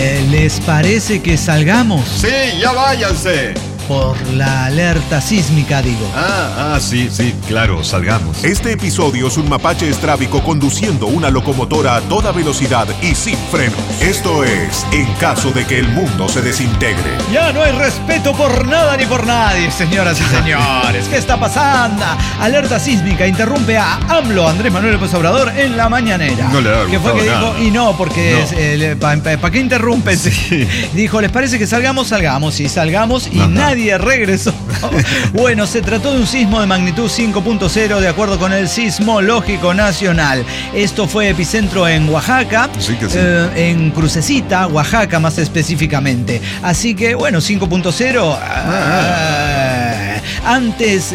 ¿Les parece que salgamos? Sí, ya váyanse. Por la alerta sísmica, digo. Sí, claro, salgamos. Este episodio es un mapache estrábico conduciendo una locomotora a toda velocidad y sin frenos. Esto es En caso de que el mundo se desintegre. Ya no hay respeto por nada ni por nadie, señoras y señores. ¿Qué está pasando? Alerta sísmica interrumpe a AMLO, Andrés Manuel López Obrador, en la mañanera. No le da ¿Qué fue que dijo? Y no, porque ¿para qué interrumpen? Sí. Dijo, ¿les parece que salgamos? Salgamos, sí, salgamos y nadie regresó. Bueno, se trató de un sismo de magnitud 5.0 de acuerdo con el Sismológico Nacional. Esto fue epicentro en Oaxaca, sí que sí. En Crucecita, Oaxaca más específicamente. Así que, bueno, 5.0... Antes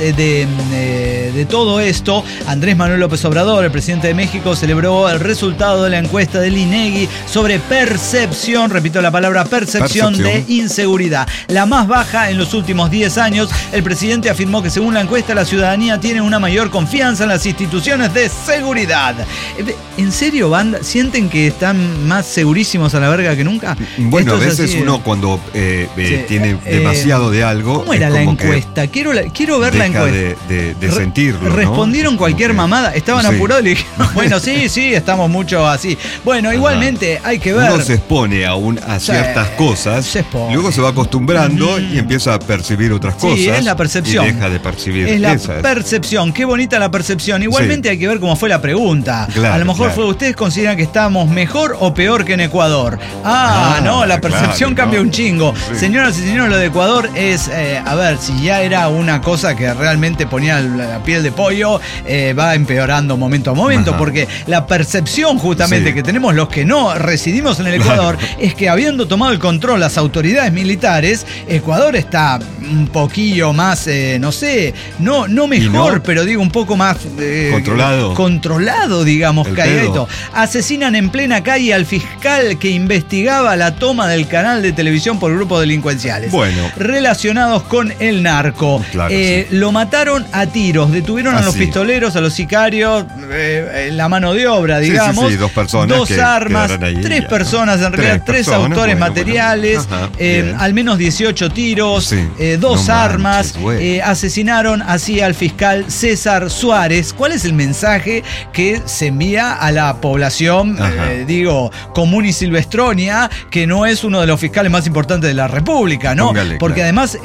de todo esto, Andrés Manuel López Obrador, el presidente de México, celebró el resultado de la encuesta del INEGI sobre percepción, repito la palabra percepción de inseguridad. La más baja en los últimos 10 años. El presidente afirmó que según la encuesta la ciudadanía tiene una mayor confianza en las instituciones de seguridad. ¿En serio, banda? ¿Sienten que están más segurísimos a la verga que nunca? Bueno, a veces así, uno cuando tiene demasiado de algo... ¿Cómo era la encuesta? Quiero ver la encuesta. De sentirlo, respondieron ¿no? cualquier mamada. Estaban apurados y le dijeron, bueno, sí, estamos mucho así. Bueno, igualmente hay que ver. Uno se expone a ciertas cosas, luego se va acostumbrando y empieza a percibir otras cosas. Sí, es la percepción. Y deja de percibir esas. Es la percepción. Qué bonita la percepción. Igualmente hay que ver cómo fue la pregunta. Claro, a lo mejor fue, ¿ustedes consideran que estamos mejor o peor que en Ecuador? No, la percepción cambia un chingo. Sí. Señoras y señores, lo de Ecuador es, a ver, si ya era una cosa que realmente ponía la piel de pollo, va empeorando momento a momento, porque la percepción justamente que tenemos los que no residimos en el Ecuador es que habiendo tomado el control las autoridades militares, Ecuador está un poquillo más, no sé, no mejor, pero digo un poco más controlado, digamos, calladito. Asesinan en plena calle al fiscal que investigaba la toma del canal de televisión por grupos delincuenciales. Bueno. Relacionados con el narco. Claro, lo mataron a tiros, detuvieron a los pistoleros, a los sicarios, la mano de obra, digamos. Sí, 2 personas. 2 armas, 3 personas, en realidad 3 autores materiales, al menos 18 tiros, 2 armas. Asesinaron así al fiscal César Suárez. ¿Cuál es el mensaje que se envía a la población, común y silvestronia, que no es uno de los fiscales más importantes de la República, ¿no? Porque además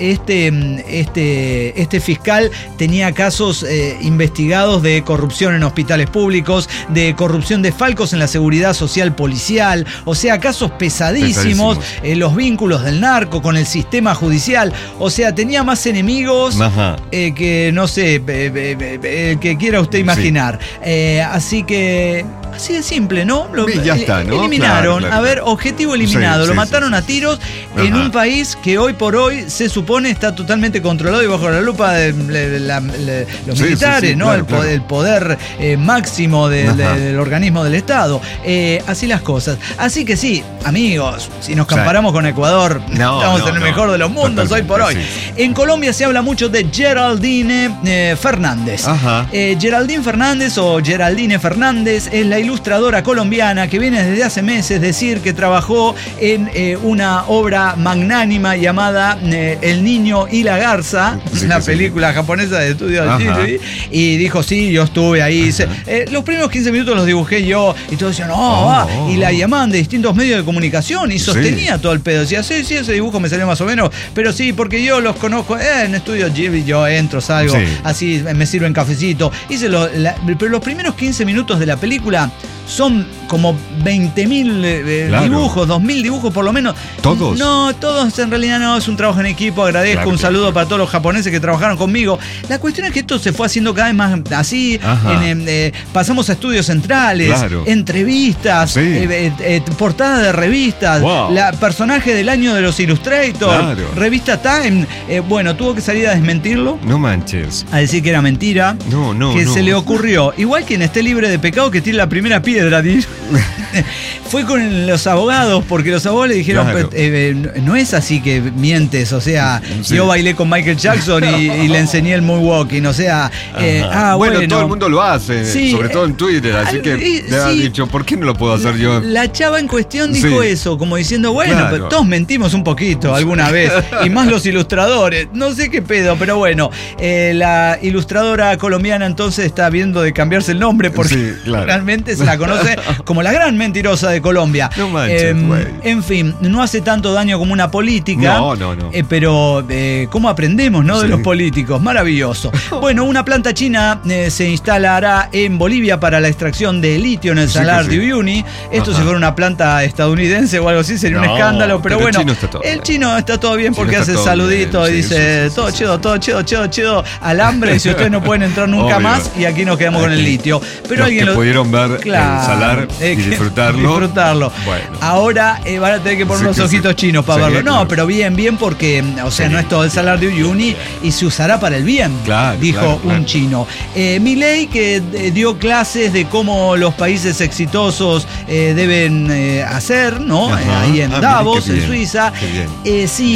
este fiscal tenía casos investigados de corrupción en hospitales públicos, de corrupción de falcos en la seguridad social policial, o sea, casos pesadísimos. Los vínculos del narco con el sistema judicial, o sea, tenía más enemigos que, no sé, que quiera usted imaginar. Así que... Así de simple, ¿no? Ya está, ¿no? Eliminaron. Claro. A ver, objetivo eliminado. Lo mataron a tiros en un país que hoy por hoy se supone está totalmente controlado y bajo la lupa de los militares, ¿no? Claro, el poder máximo del organismo del Estado. Así las cosas. Así que sí, amigos, si nos comparamos con Ecuador, estamos en el mejor de los mundos hoy por hoy. En Colombia se habla mucho de Geraldine Fernández. Geraldine Fernández o Geraldine Fernández es la ilustradora colombiana que viene desde hace meses decir que trabajó en una obra magnánima llamada El Niño y la Garza, una película japonesa de estudio Ghibli, y dijo, sí, yo estuve ahí. Los primeros 15 minutos los dibujé yo, y todos decían, y la llamaban de distintos medios de comunicación y sostenía todo el pedo. Decía, sí, ese dibujo me salió más o menos, pero sí, porque yo los conozco en estudio Ghibli, yo entro, salgo, así me sirven cafecito. Pero los primeros 15 minutos de la película son como 20.000 dibujos, 2.000 dibujos por lo menos. ¿Todos? No, todos en realidad no, es un trabajo en equipo, agradezco, un saludo para todos los japoneses que trabajaron conmigo. La cuestión es que esto se fue haciendo cada vez más así, pasamos a estudios centrales, entrevistas, portadas de revistas, personaje del año de los Illustrators, revista Time, tuvo que salir a desmentirlo. No manches. A decir que era mentira, se le ocurrió, igual quien esté libre de pecado que tire la primera piedra. piedra. Fue con los abogados, porque los abogados le dijeron, claro. No es así que mientes, o sea, sí. Yo bailé con Michael Jackson y le enseñé el moonwalking, o sea, bueno, todo el mundo lo hace, sí, sobre todo en Twitter, así que le han dicho, ¿por qué no lo puedo hacer yo? La chava en cuestión dijo eso, como diciendo, bueno, claro. Pero todos mentimos un poquito alguna vez, y más los ilustradores, no sé qué pedo, pero bueno, la ilustradora colombiana entonces está viendo de cambiarse el nombre, porque sí, claro. Realmente se la conoce como la gran mentirosa de Colombia. No manches, en fin, no hace tanto daño como una política. No. Pero ¿cómo aprendemos, no? Sí. De los políticos. Maravilloso. Bueno, una planta china se instalará en Bolivia para la extracción de litio en el Salar de Uyuni. Esto si fuera una planta estadounidense o algo así sería un escándalo, pero bueno, el chino está todo bien porque hace saludito y dice todo chido, alambre, si ustedes no pueden entrar nunca más y aquí nos quedamos con el litio. Pero alguien que pudieron ver el salar y disfrutarlo. Bueno. Ahora van a tener que poner unos ojitos chinos para verlo. No, pero bien, porque, o sea, no es todo el Salar de Uyuni y se usará para el bien, dijo un chino. Milei, que dio clases de cómo los países exitosos deben hacer, ¿no? Ahí en Davos, en Suiza. Sí,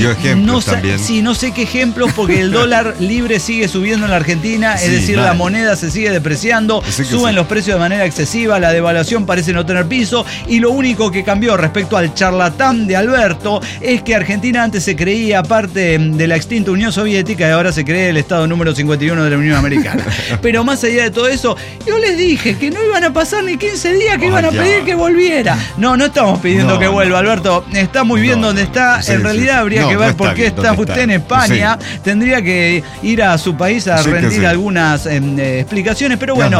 no sé qué ejemplos, porque el dólar libre sigue subiendo en la Argentina, es decir, la moneda se sigue depreciando, suben los precios de manera excesiva, la devaluación parece no tener piso, y lo único que cambió respecto al charlatán de Alberto es que Argentina antes se creía parte de la extinta Unión Soviética y ahora se cree el Estado número 51 de la Unión Americana. Pero más allá de todo eso, yo les dije que no iban a pasar ni 15 días que iban a pedir que volviera. No estamos pidiendo que vuelva, Alberto. Está muy bien donde está. En realidad habría que ver por qué está usted en España. Tendría que ir a su país a rendir algunas explicaciones. Pero bueno,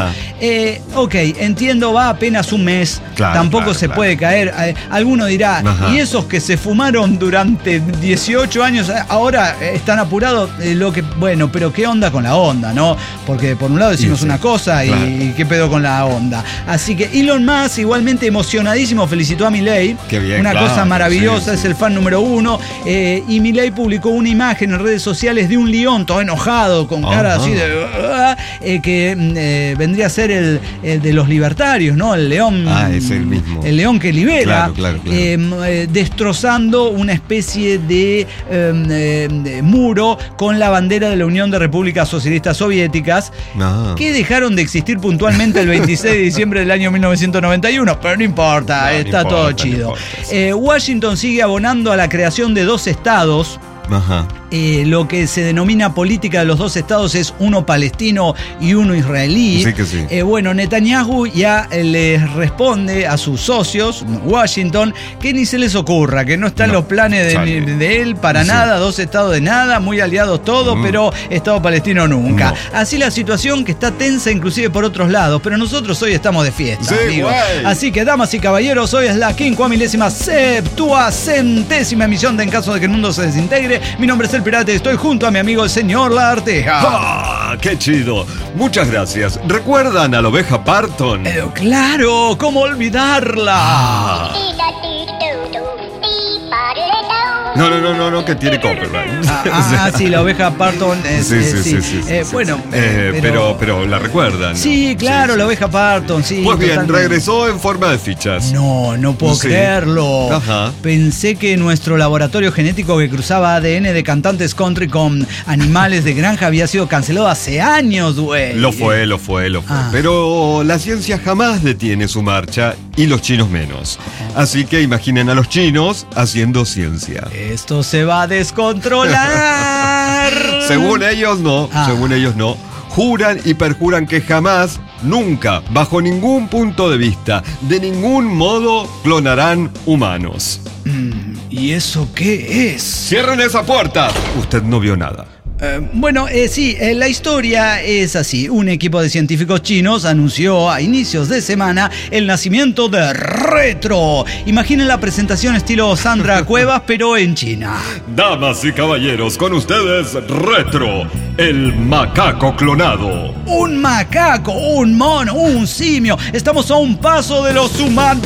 entiendo, va apenas un mes. Tampoco se puede caer. Alguno dirá, ¿y esos que se fumaron durante 18 años ahora están apurados? Bueno, pero ¿qué onda con la onda, no? Porque por un lado decimos una cosa y ¿qué pedo con la onda? Así que Elon Musk, igualmente emocionadísimo, felicitó a Milei. Una cosa maravillosa, es el fan número 1. Y Milei publicó una imagen en redes sociales de un león todo enojado, con cara así de... que vendría a ser el de los libertarios, ¿no? El león... es el mismo. El león que libera. Claro. Destrozando una especie de muro con la bandera de la Unión de Repúblicas Socialistas Soviéticas, que dejaron de existir puntualmente el 26 de diciembre del año 1991, pero no importa, está todo chido. Washington sigue abonando a la creación de 2 estados. Lo que se denomina política de los 2 estados es uno palestino y uno israelí. Bueno, Netanyahu ya les responde a sus socios, Washington, que ni se les ocurra, que no están los planes de él para nada, 2 estados de nada, muy aliados todos, pero estado palestino nunca. Así la situación, que está tensa inclusive por otros lados, pero nosotros hoy estamos de fiesta, amigos. Así que, damas y caballeros, hoy es la 50ª emisión de En Caso de que el Mundo se Desintegre. Mi nombre es El Pirata y estoy junto a mi amigo el señor La Arteja. ¡Qué chido! Muchas gracias. ¿Recuerdan a la oveja Parton? ¡Claro! ¿Cómo olvidarla? No, que tiene copyright. Sí, la oveja Parton. Bueno, pero la recuerdan. Sí, claro, la oveja Parton, sí. Pues bien, regresó en forma de fichas. No puedo creerlo. Pensé que nuestro laboratorio genético que cruzaba ADN de cantantes country con animales de granja había sido cancelado hace años, güey. Lo fue. Pero la ciencia jamás detiene su marcha y los chinos menos. Así que imaginen a los chinos haciendo ciencia. Esto se va a descontrolar. Según ellos no. Juran y perjuran que jamás, nunca, bajo ningún punto de vista, de ningún modo, clonarán humanos. ¿Y eso qué es? ¡Cierren esa puerta! Usted no vio nada. La historia es así. Un equipo de científicos chinos anunció a inicios de semana el nacimiento de Retro. Imaginen la presentación estilo Sandra Cuevas, pero en China. Damas y caballeros, con ustedes Retro, El macaco clonado. Un macaco, un mono, un simio. Estamos a un paso de los humanos.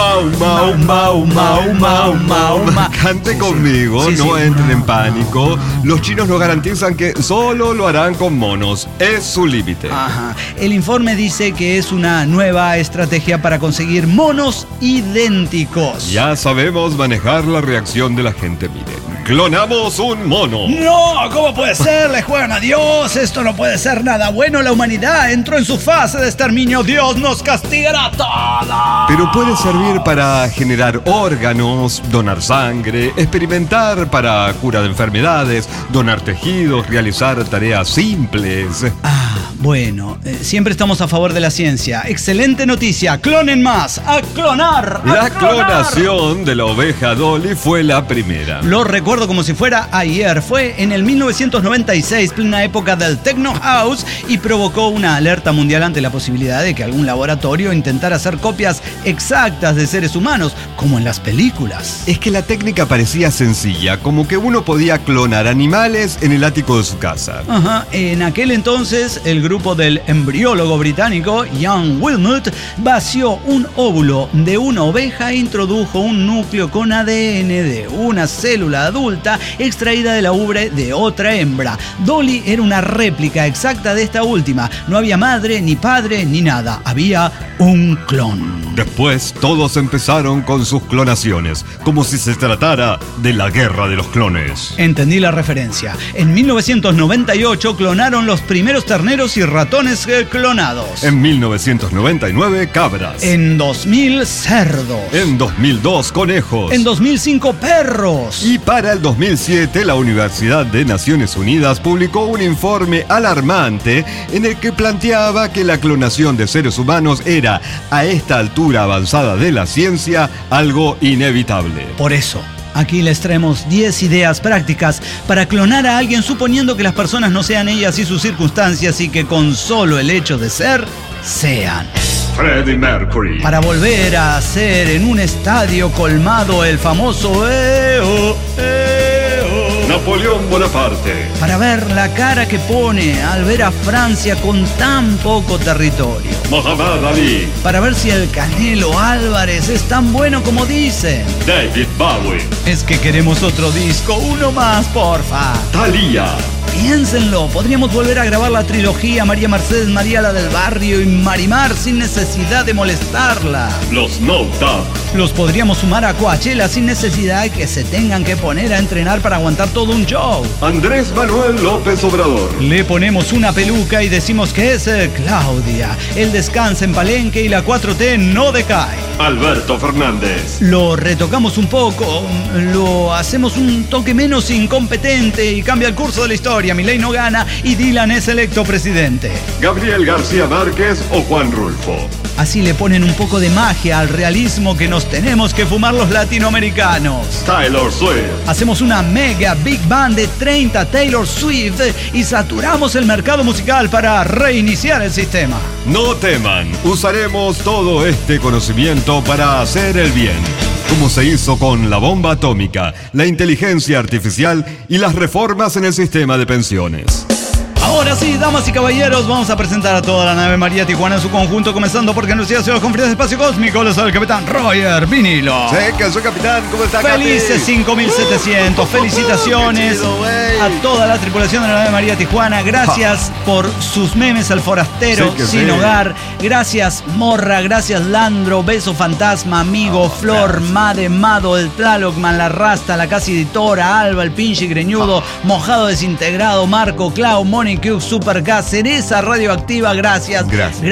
Cante conmigo, no entren en pánico. Los chinos nos garantizan que solo lo harán con monos. Es su límite. Ajá. El informe dice que es una nueva estrategia para conseguir monos idénticos. Ya sabemos manejar la reacción de la gente, miren. ¡Clonamos un mono! ¡No! ¿Cómo puede ser? ¡Le juegan a Dios! Esto no puede ser nada bueno. La humanidad entró en su fase de exterminio. Dios nos castigará todos. Pero puede servir para generar órganos, donar sangre, experimentar para cura de enfermedades, donar tejidos, realizar tareas simples. Bueno, siempre estamos a favor de la ciencia. Excelente noticia. ¡Clonen más! ¡A clonar! La clonación de la oveja Dolly fue la primera. Lo recuerdo como si fuera ayer. Fue en el 1996, plena época del Techno House, y provocó una alerta mundial ante la posibilidad de que algún laboratorio intentara hacer copias exactas de seres humanos, como en las películas. Es que la técnica parecía sencilla, como que uno podía clonar animales en el ático de su casa. Ajá. En aquel entonces, el grupo del embriólogo británico Ian Wilmut vació un óvulo de una oveja e introdujo un núcleo con ADN de una célula adulta extraída de la ubre de otra hembra. Dolly era una réplica exacta de esta última. No había madre, ni padre, ni nada. Había un clon. Después, todos empezaron con sus clonaciones, como si se tratara de la guerra de los clones. Entendí la referencia. En 1998 clonaron los primeros terneros y ratones clonados. En 1999, cabras. En 2000, cerdos. En 2002, conejos. En 2005, perros. Y para el 2007, la Universidad de Naciones Unidas publicó un informe alarmante en el que planteaba que la clonación de seres humanos era, a esta altura avanzada de la ciencia, algo inevitable. Por eso, aquí les traemos 10 ideas prácticas para clonar a alguien suponiendo que las personas no sean ellas y sus circunstancias y que con solo el hecho de ser, sean. Freddie Mercury. Para volver a hacer en un estadio colmado el famoso Napoleón Bonaparte. Para ver la cara que pone al ver a Francia con tan poco territorio. Muhammad Ali. Para ver si el Canelo Álvarez es tan bueno como dicen. David Bowie. Es que queremos otro disco, uno más, porfa. Thalía. Piénsenlo, podríamos volver a grabar la trilogía María Mercedes, María la del Barrio y Marimar sin necesidad de molestarla. Los No Doubt. Los podríamos sumar a Coachella sin necesidad de que se tengan que poner a entrenar para aguantar todo un show. Andrés Manuel López Obrador. Le ponemos una peluca y decimos que es Claudia. Él descansa en Palenque y la 4T no decae. Alberto Fernández. Lo retocamos un poco, lo hacemos un toque menos incompetente y cambia el curso de la historia. Milei no gana y Dylan es electo presidente. Gabriel García Márquez o Juan Rulfo. Así le ponen un poco de magia al realismo que nos tenemos que fumar los latinoamericanos. Taylor Swift. Hacemos una mega big band de 30 Taylor Swift y saturamos el mercado musical para reiniciar el sistema. No teman, usaremos todo este conocimiento para hacer el bien. Como se hizo con la bomba atómica, la inteligencia artificial y las reformas en el sistema de pensiones. Ahora sí, damas y caballeros, vamos a presentar a toda la nave María Tijuana en su conjunto, comenzando porque nos sigue los conferencias de espacio cósmico. Los sabe el capitán Roger Vinilo. Sí, que soy capitán, ¿cómo está, Felices 5700, felicitaciones a toda la tripulación de la nave María Tijuana. Gracias por sus memes al forastero sin hogar. Gracias Morra, gracias Landro, Beso Fantasma, Amigo, Flor, Made, Mado, el Tlalocman, la Rasta, la Casi Editora, Alba, el Pinche Greñudo, Mojado Desintegrado, Marco, Clau, Moni Q, Supergas, Cereza Radioactiva, gracias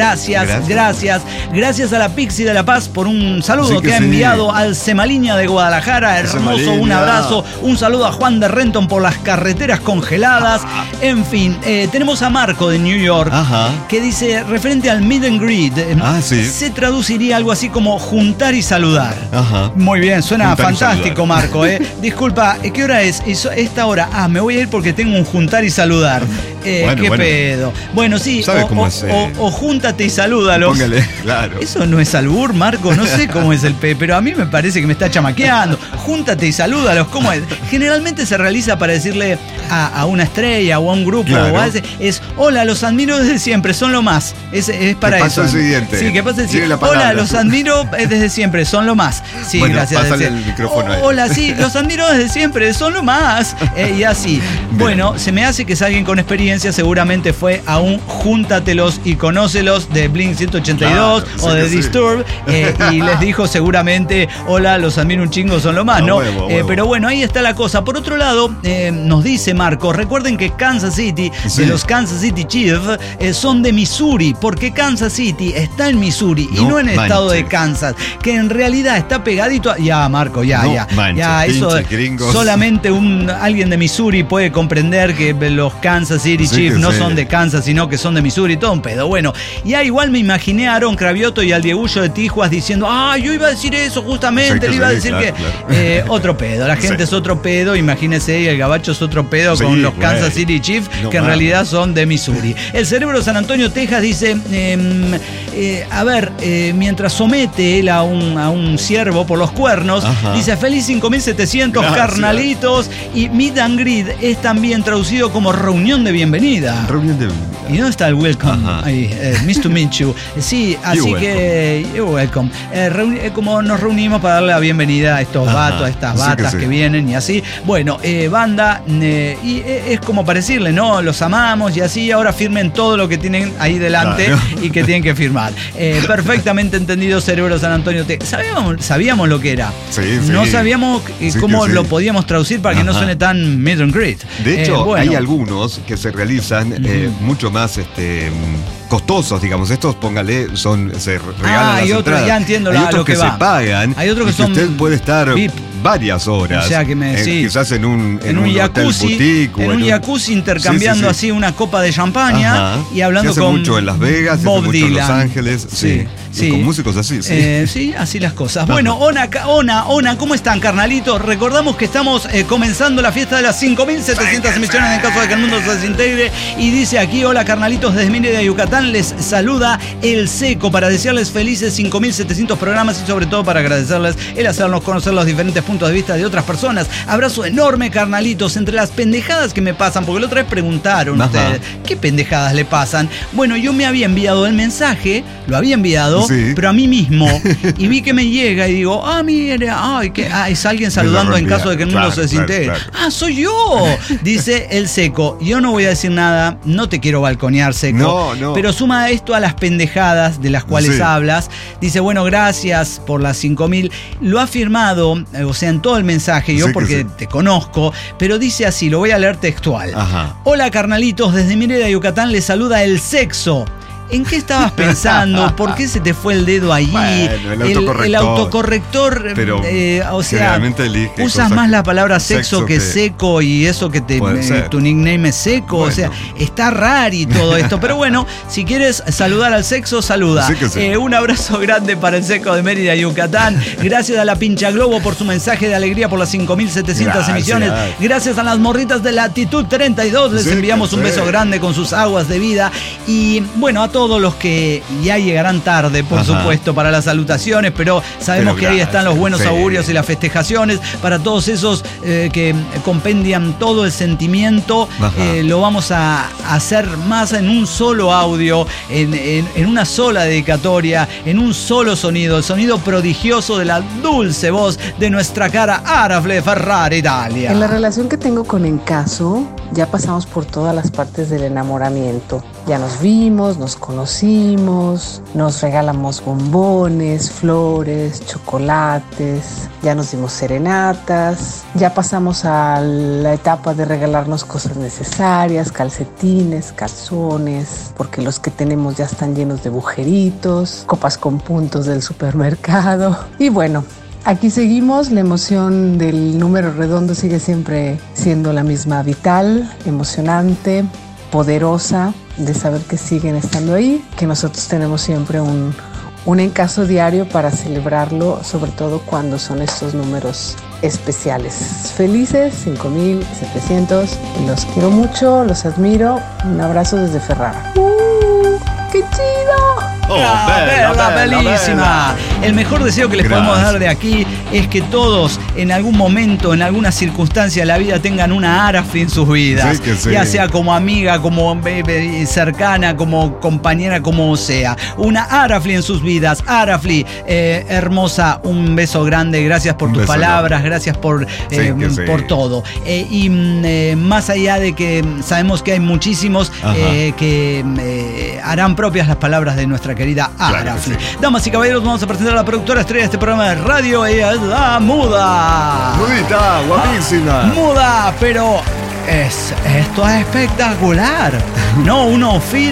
a la Pixie de La Paz por un saludo que ha enviado al Semaliña de Guadalajara, hermoso, un abrazo, un saludo a Juan de Renton por las carreteras congeladas, en fin, tenemos a Marco de New York, que dice, referente al meet and greet, se traduciría algo así como juntar y saludar. Muy bien, suena juntar fantástico, Marco, Disculpa, ¿qué hora es? Esta hora, me voy a ir porque tengo un juntar y saludar. Qué pedo. Bueno, sí, o júntate y salúdalos. Póngale, claro. Eso no es albur, Marco, no sé cómo es el pero a mí me parece que me está chamaqueando. Júntate y salúdalos, ¿cómo es? Generalmente se realiza para decirle a una estrella o a un grupo, claro. Es hola, los admiro desde siempre, son lo más. Es para eso. ¿Qué pasa el siguiente? Sí, ¿qué pasa el siguiente? Hola, los admiro desde siempre, son lo más. Sí, bueno, gracias. Pásale el micrófono ahí. Hola, sí, los admiro desde siempre, son lo más. Y así. Bien. Bueno, se me hace que es alguien con experiencia, seguramente fue a un Júntatelos y Conócelos de Blink 182 o de Disturbed, y les dijo seguramente, hola, los admiro un chingo, son lo más, ¿no? Huevo. Pero bueno, ahí está la cosa. Por otro lado, nos dice Marco, recuerden que Kansas City, de los Kansas City Chiefs, son de Missouri, porque Kansas City está en Missouri y no en el estado de Kansas, que en realidad está pegadito a... Ya, Marco, ya, eso solamente alguien de Missouri puede comprender que los Kansas City Chiefs no son de Kansas, sino que son de Missouri, todo un pedo. Bueno, ya igual me imaginé a Aaron Cravioto y al Diegullo de Tijuas diciendo, yo iba a decir eso justamente, le iba a decir otro pedo, la gente es otro pedo, imagínese, y el gabacho es otro pedo con los Kansas City Chiefs, que en realidad son de Missouri. El Cerebro San Antonio, Texas, dice, mientras somete él a un ciervo por los cuernos, dice, feliz 5700 carnalitos, y Meet and Greet es también traducido como reunión de bienvenida. ¿Y dónde está el welcome? Ahí, nice to meet you. Sí, así que you're welcome. Como nos reunimos para darle la bienvenida a estos vatos, a estas batas que vienen y así. Bueno, banda, y es como para decirle, ¿no? Los amamos y así, ahora firmen todo lo que tienen ahí delante y que tienen que firmar. Perfectamente entendido, Cerebro San Antonio. Sabíamos lo que era. No sabíamos cómo lo podíamos traducir para que no suene tan meet and greet. De hecho, hay algunos que se realizan mucho más costosos, digamos. Estos, póngale, se regalan las entradas. Ya entiendo hay otros lo que se pagan. Hay otros que son usted puede estar VIP varias horas. O sea, que quizás en un jacuzzi, hotel boutique, en un jacuzzi intercambiando así una copa de champaña y hablando se hace mucho en Las Vegas, Bob mucho Dylan. En Los Ángeles, con músicos así, sí, así las cosas. Bueno, Ona, ¿cómo están, carnalitos? Recordamos que estamos comenzando la fiesta de las 5.700 emisiones en caso de que el mundo se desintegre. Y dice aquí, hola, carnalitos, desde Mérida, Yucatán, les saluda El Seco para desearles felices 5.700 programas y sobre todo para agradecerles el hacernos conocer los diferentes puntos de vista de otras personas. Abrazo enorme, carnalitos. Entre las pendejadas que me pasan, porque la otra vez preguntaron ustedes, ¿qué pendejadas le pasan? Bueno, yo me había enviado el mensaje, lo había enviado, pero a mí mismo, y vi que me llega y digo, mira, es alguien saludando en caso de que el mundo se desintegre. Soy yo, dice El Seco. Yo no voy a decir nada, no te quiero balconear, Seco, pero suma esto a las pendejadas de las cuales hablas. Dice, bueno, gracias por las 5.000. Lo ha firmado, o sea, en todo el mensaje, yo porque te conozco, pero dice así, lo voy a leer textual. Hola, carnalitos, desde Mérida, Yucatán, les saluda El Sexo. ¿En qué estabas pensando? ¿Por qué se te fue el dedo allí? Bueno, el autocorrector, pero o sea, usas más la palabra sexo que seco, y eso que tu nickname es Seco, o sea, está raro y todo esto. Pero bueno, si quieres saludar al Sexo, saluda. Un abrazo grande para El Seco de Mérida, Yucatán. Gracias a la Pincha Globo por su mensaje de alegría por las 5.700 emisiones. Gracias a las morritas de Latitud 32. Les enviamos un beso grande con sus aguas de vida. Y bueno, a todos los que ya llegarán tarde, por supuesto, para las salutaciones, pero sabemos que ahí están los buenos augurios y las festejaciones. Para todos esos que compendian todo el sentimiento, lo vamos a hacer más en un solo audio, en una sola dedicatoria, en un solo sonido, el sonido prodigioso de la dulce voz de nuestra cara Arafle Ferrari Italia. En la relación que tengo con Encaso, ya pasamos por todas las partes del enamoramiento. Ya nos vimos, nos conocimos, nos regalamos bombones, flores, chocolates, ya nos dimos serenatas, ya pasamos a la etapa de regalarnos cosas necesarias, calcetines, calzones, porque los que tenemos ya están llenos de agujeritos, copas con puntos del supermercado. Y bueno, aquí seguimos, la emoción del número redondo sigue siempre siendo la misma, vital, emocionante, poderosa, de saber que siguen estando ahí, que nosotros tenemos siempre un Un encaso diario para celebrarlo, sobre todo cuando son estos números especiales. Felices 5,700. Los quiero mucho, los admiro. Un abrazo desde Ferrara. ¡Qué chido! Bellísima. El mejor deseo que les podemos dar de aquí es que todos en algún momento, en alguna circunstancia de la vida tengan una Arafli en sus vidas, sí. Ya sea como amiga, como cercana, como compañera, como sea. Una Arafli en sus vidas. Arafli, hermosa, un beso grande, gracias por tus palabras, gracias por todo. Y más allá de que sabemos que hay muchísimos que harán propias las palabras de nuestra querida Arafli. Claro, damas y caballeros, vamos a presentar a la productora estrella de este programa de radio. Ella es la Muda. Mudita, guapísima. Muda, pero esto es espectacular. No, un outfit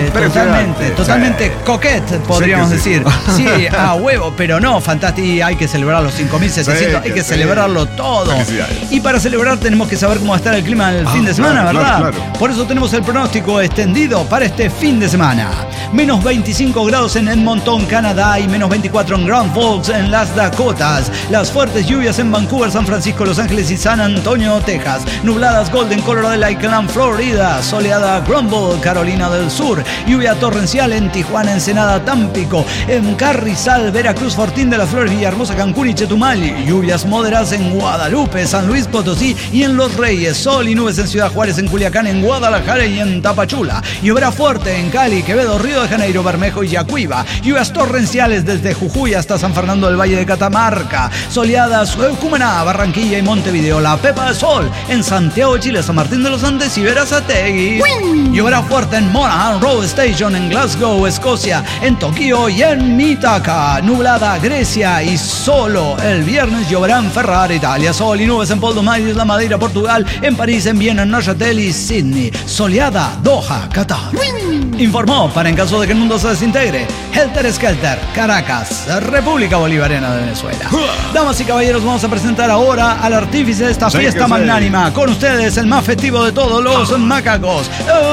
totalmente coquette, podríamos decir. Sí, a huevo, pero no, fantástico. Hay que celebrar los 5,700, hay que celebrarlo todo. Y para celebrar tenemos que saber cómo va a estar el clima el fin de semana, ¿verdad? Claro. Por eso tenemos el pronóstico extendido para este fin de semana. Menos 25 grados en Edmonton, Canadá, y menos 24 en Grand Forks, en las Dakotas. Las fuertes lluvias en Vancouver, San Francisco, Los Ángeles y San Antonio, Texas. Nubladas Golden, Colorado, Lakeland, Florida. Soleada Grumble, Carolina del Sur. Lluvia torrencial en Tijuana, Ensenada, Tampico. En Carrizal, Veracruz, Fortín de las Flores, Villahermosa, Cancún y Chetumal. Lluvias moderadas en Guadalupe, San Luis Potosí y en Los Reyes. Sol y nubes en Ciudad Juárez, en Culiacán, en Guadalajara y en Tapachula. Lluvia fuerte en Cali, Quevedo, Río de Janeiro, Bermejo y Yacuiba. Lluvias torrenciales desde Jujuy hasta San Fernando del Valle de Catamarca. Soleadas Cumaná, Barranquilla y Montevideo. La Pepa de Sol en Santiago de Chile, San Martín de los Andes y Berazategui. Lloverá fuerte en Monaghan Road Station, en Glasgow, Escocia, en Tokio y en Mitaka. Nublada Grecia y solo el viernes lloverá en Ferrara, Italia. Sol y nubes en Poldomar, Isla Madeira, Portugal, en París, en Viena, en Neuchâtel y Sydney. Soleada Doha, Qatar. Informó, para en caso de que el mundo se desintegre, Helter Skelter, Caracas, República Bolivariana de Venezuela. Damas y caballeros, vamos a presentar ahora al artífice de esta fiesta magnánima. Con ustedes, el más festivo de todos los macacos,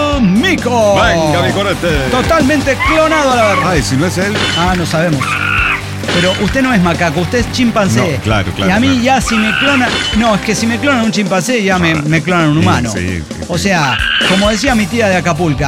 Mico. Venga, mi corete. Totalmente clonado, la verdad. Ay, si no es él. No sabemos. Pero usted no es macaco, usted es chimpancé. No, claro. Y a mí ya si me clonan... No, es que si me clonan un chimpancé ya me clonan un humano. Sí. O sea, como decía mi tía de Acapulco.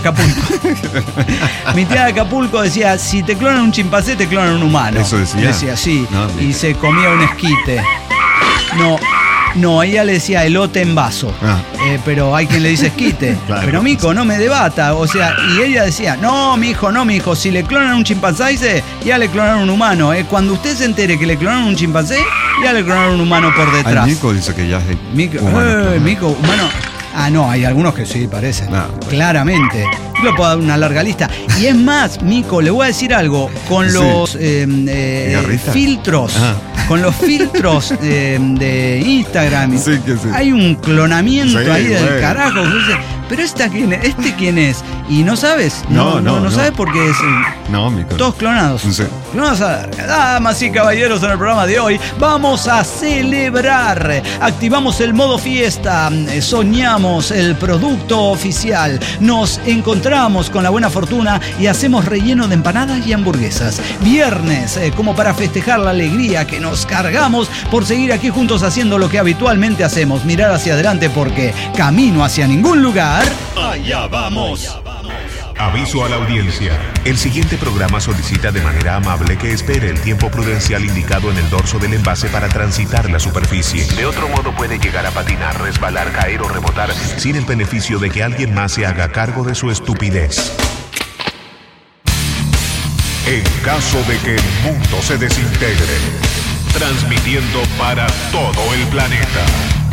Mi tía de Acapulco decía, si te clonan un chimpancé, te clonan un humano. Eso decía. Decía, sí. No, y se comía un esquite. No, ella le decía elote en vaso. Pero hay quien le dice esquite. Claro. Pero Mico, no me debata. O sea, y ella decía, no, mijo, si le clonan un chimpancé, ya le clonaron un humano. Cuando usted se entere que le clonaron un chimpancé, ya le clonaron un humano por detrás. Mico dice que ya es Mico, humano. No, hay algunos que sí parecen. Claramente. Yo le puedo dar una larga lista. Y es más, Mico, le voy a decir algo. Con los filtros. Con los filtros de Instagram. Hay un clonamiento ahí del carajo. Pero ¿este quién es? ¿Y no sabes? No sabes porque es... Mico. Todos clonados. Sí. Clonados a la larga. Damas y caballeros, en el programa de hoy vamos a celebrar. Activamos el modo fiesta. Soñamos el producto oficial. Nos encontramos con la buena fortuna y hacemos relleno de empanadas y hamburguesas. Viernes, como para festejar la alegría que nos cargamos por seguir aquí juntos haciendo lo que habitualmente hacemos. Mirar hacia adelante porque camino hacia ningún lugar. Allá vamos. Aviso a la audiencia. El siguiente programa solicita de manera amable que espere el tiempo prudencial indicado en el dorso del envase para transitar la superficie. De otro modo puede llegar a patinar, resbalar, caer o rebotar sin el beneficio de que alguien más se haga cargo de su estupidez. En caso de que el mundo se desintegre, transmitiendo para todo el planeta.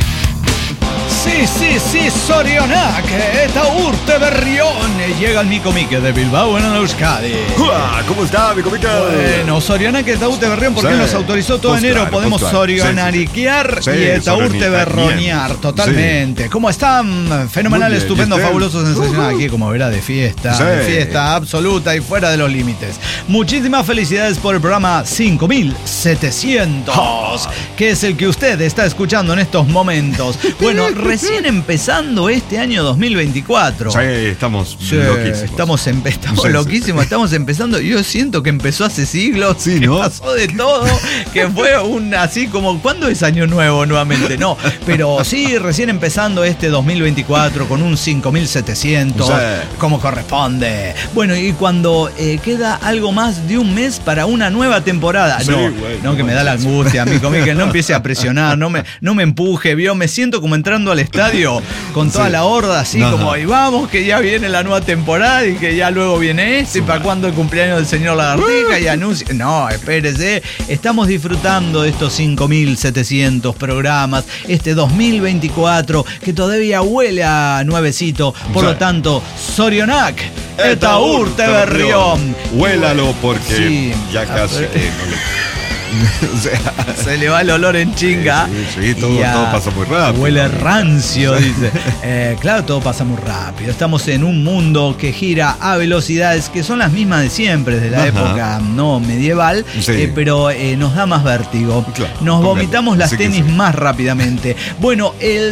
Sí, Sorionac, eta urte berrión. Llega el Mico Mique de Bilbao en Euskadi. ¿Cómo está, Mico Mique? Bueno, Sorionac, eta urte berrión, porque nos autorizó todo enero. Podemos sorionariquear y eta urte berronear totalmente. Sí. ¿Cómo están? Fenomenal, bien, estupendo, fabuloso, sensacional. Aquí, como verá, de fiesta absoluta y fuera de los límites. Muchísimas felicidades por el programa 5700, que es el que usted está escuchando en estos momentos. Bueno, recién empezando este año 2024. Sí, estamos loquísimos. Estamos loquísimos, estamos empezando. Yo siento que empezó hace siglos, sí, que ¿no? pasó de todo, que fue así como, ¿cuándo es Año Nuevo nuevamente? No, pero sí, recién empezando este 2024 con un 5700, sí, como corresponde. Bueno, y cuando queda algo más de un mes para una nueva temporada. Sí, no, que me da la angustia, amigo Miquel, no empiece a presionar, no me empuje, ¿vio? Me siento como entrando al estadio con toda la horda, así como, ahí vamos, que ya viene la nueva temporada y que ya luego viene y para cuándo el cumpleaños del señor Lagartija y anuncia. No, espérese, estamos disfrutando de estos 5700 programas, este 2024 que todavía huele a nuevecito, por lo tanto, Zorionak, eta urte berrión. Huélalo porque ya casi que no le... O sea, se le va el olor en chinga. Sí, todo pasa muy rápido. Huele rancio, dice. Claro, todo pasa muy rápido. Estamos en un mundo que gira a velocidades que son las mismas de siempre, de la época no medieval, pero nos da más vértigo. Claro, nos vomitamos las tenis más rápidamente. Bueno, el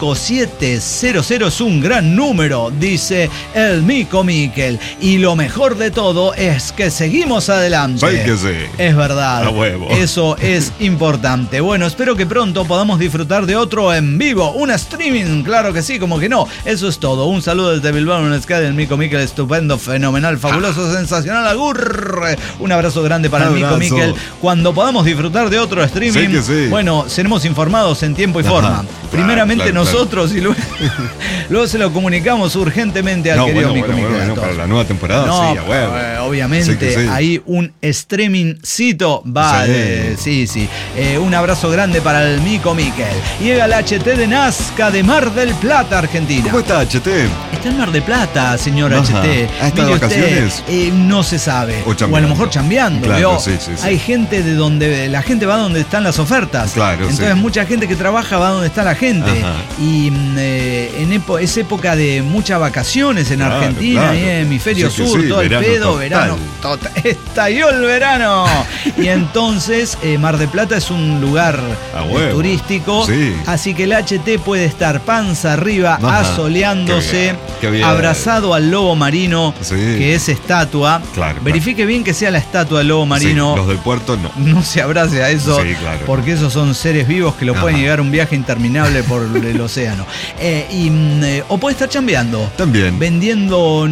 5700 es un gran número, dice el Mico Miquel. Y lo mejor de todo es que seguimos adelante. Sí que sí. Es verdad. A huevo. Eso es importante. Bueno, espero que pronto podamos disfrutar de otro en vivo, un streaming, claro que sí, como que no. Eso es todo. Un saludo desde Bilbao, en el Sky del Mico Miquel, estupendo, fenomenal, fabuloso, sensacional, agur. Un abrazo grande para el Mico Miquel. Cuando podamos disfrutar de otro streaming, bueno, seremos informados en tiempo y forma. Primeramente nosotros y luego se lo comunicamos urgentemente al querido Mico Miquel. Bueno, para la nueva temporada, sí, a huevo. Obviamente, ahí un streamingcito va. Un abrazo grande para el Mico Miquel. Llega el HT de Nazca de Mar del Plata, Argentina. ¿Cómo está, HT? Está en Mar del Plata, señor HT. ¿Está de vacaciones? No se sabe. O a lo mejor chambeando. Claro, hay gente de donde la gente va donde están las ofertas. Claro, entonces mucha gente que trabaja va donde está la gente. Y es época de muchas vacaciones en Argentina, y en hemisferio sur, todo el pedo, verano. Estalló el verano. Y entonces Mar del Plata es un lugar turístico, así que el HT puede estar panza arriba, asoleándose, abrazado al lobo marino, que es estatua. Verifique bien que sea la estatua del lobo marino. Los del puerto no se abrace a eso, porque esos son seres vivos que lo pueden llegar a un viaje interminable por el océano. O puede estar chambeando, también vendiendo,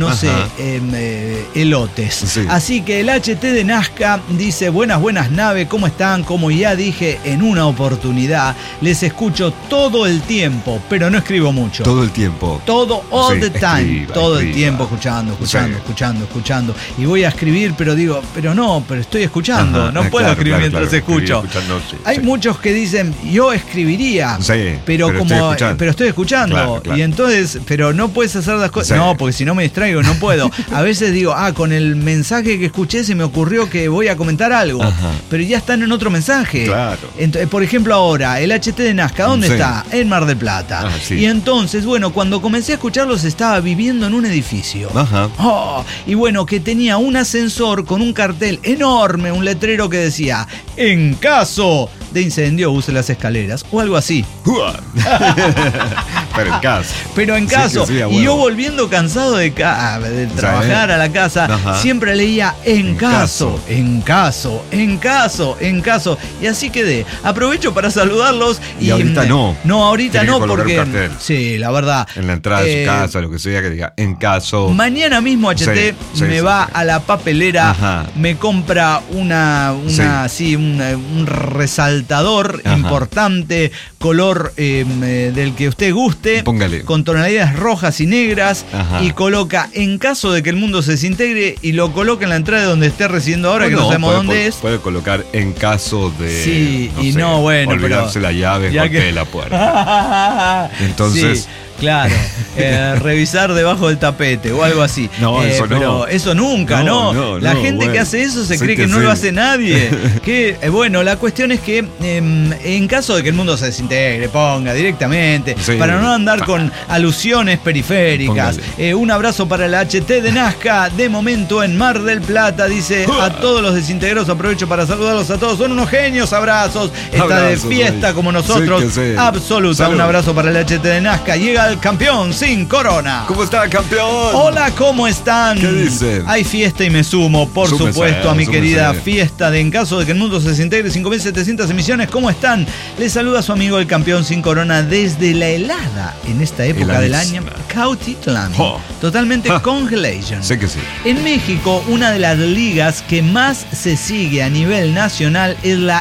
elotes. Así que el HT de Nazca dice: buenas naves, ¿cómo están? Como ya dije en una oportunidad, les escucho todo el tiempo, pero no escribo mucho. Todo el tiempo. Todo, all the time. Todo el tiempo escuchando. Y voy a escribir, pero digo, pero estoy escuchando. No puedo escribir mientras escucho. Hay muchos que dicen, yo escribiría, pero estoy escuchando. Y entonces, pero no puedes hacer las cosas. No, porque si no me distraigo, no puedo. A veces digo, con el mensaje que escuché se me ocurrió que voy a comentar algo. Pero ya están en otro mensaje. Entonces, por ejemplo, ahora, el HT de Nazca, ¿dónde está? En Mar del Plata. Y entonces, bueno, cuando comencé a escucharlos estaba viviendo en un edificio. Y bueno, que tenía un ascensor con un cartel enorme, un letrero que decía: en caso de incendio, use las escaleras, o algo así. Pero en caso. Y yo volviendo cansado de trabajar a la casa, siempre leía en caso. Y así quedé. Aprovecho para saludarlos. Y ahorita no. No, ahorita no, porque. Sí, la verdad. En la entrada de su casa, lo que sea, que diga en caso. Mañana mismo HT me va a la papelera, me compra un resaltador importante, color del que usted guste. Póngale. Con tonalidades rojas y negras. Y coloca en caso de que el mundo se desintegre, y lo coloca en la entrada de donde esté residiendo ahora, que no sabemos dónde es. Puede colocar en caso de olvidarse la llave, golpee la puerta. Entonces Claro, revisar debajo del tapete o algo así. No, eso no. Pero eso nunca, ¿no? La gente que hace eso se cree que no lo hace nadie. Bueno, la cuestión es que en caso de que el mundo se desintegre, ponga directamente, para no andar con alusiones periféricas. Un abrazo para la HT de Nazca, de momento en Mar del Plata, dice a todos los desintegrados, aprovecho para saludarlos a todos, son unos genios, abrazos, está de fiesta como nosotros, absoluta. Salud. Un abrazo para la HT de Nazca, llega el campeón sin corona. ¿Cómo está, campeón? Hola, ¿cómo están? ¿Qué dicen? Hay fiesta y me sumo, por supuesto, a mi querida fiesta de En caso de que el mundo se desintegre, 5.700 emisiones. ¿Cómo están? Les saluda su amigo el campeón sin corona desde la helada en esta época del año, Cautitlán. Totalmente congelation. Sé que sí. En México, una de las ligas que más se sigue a nivel nacional es la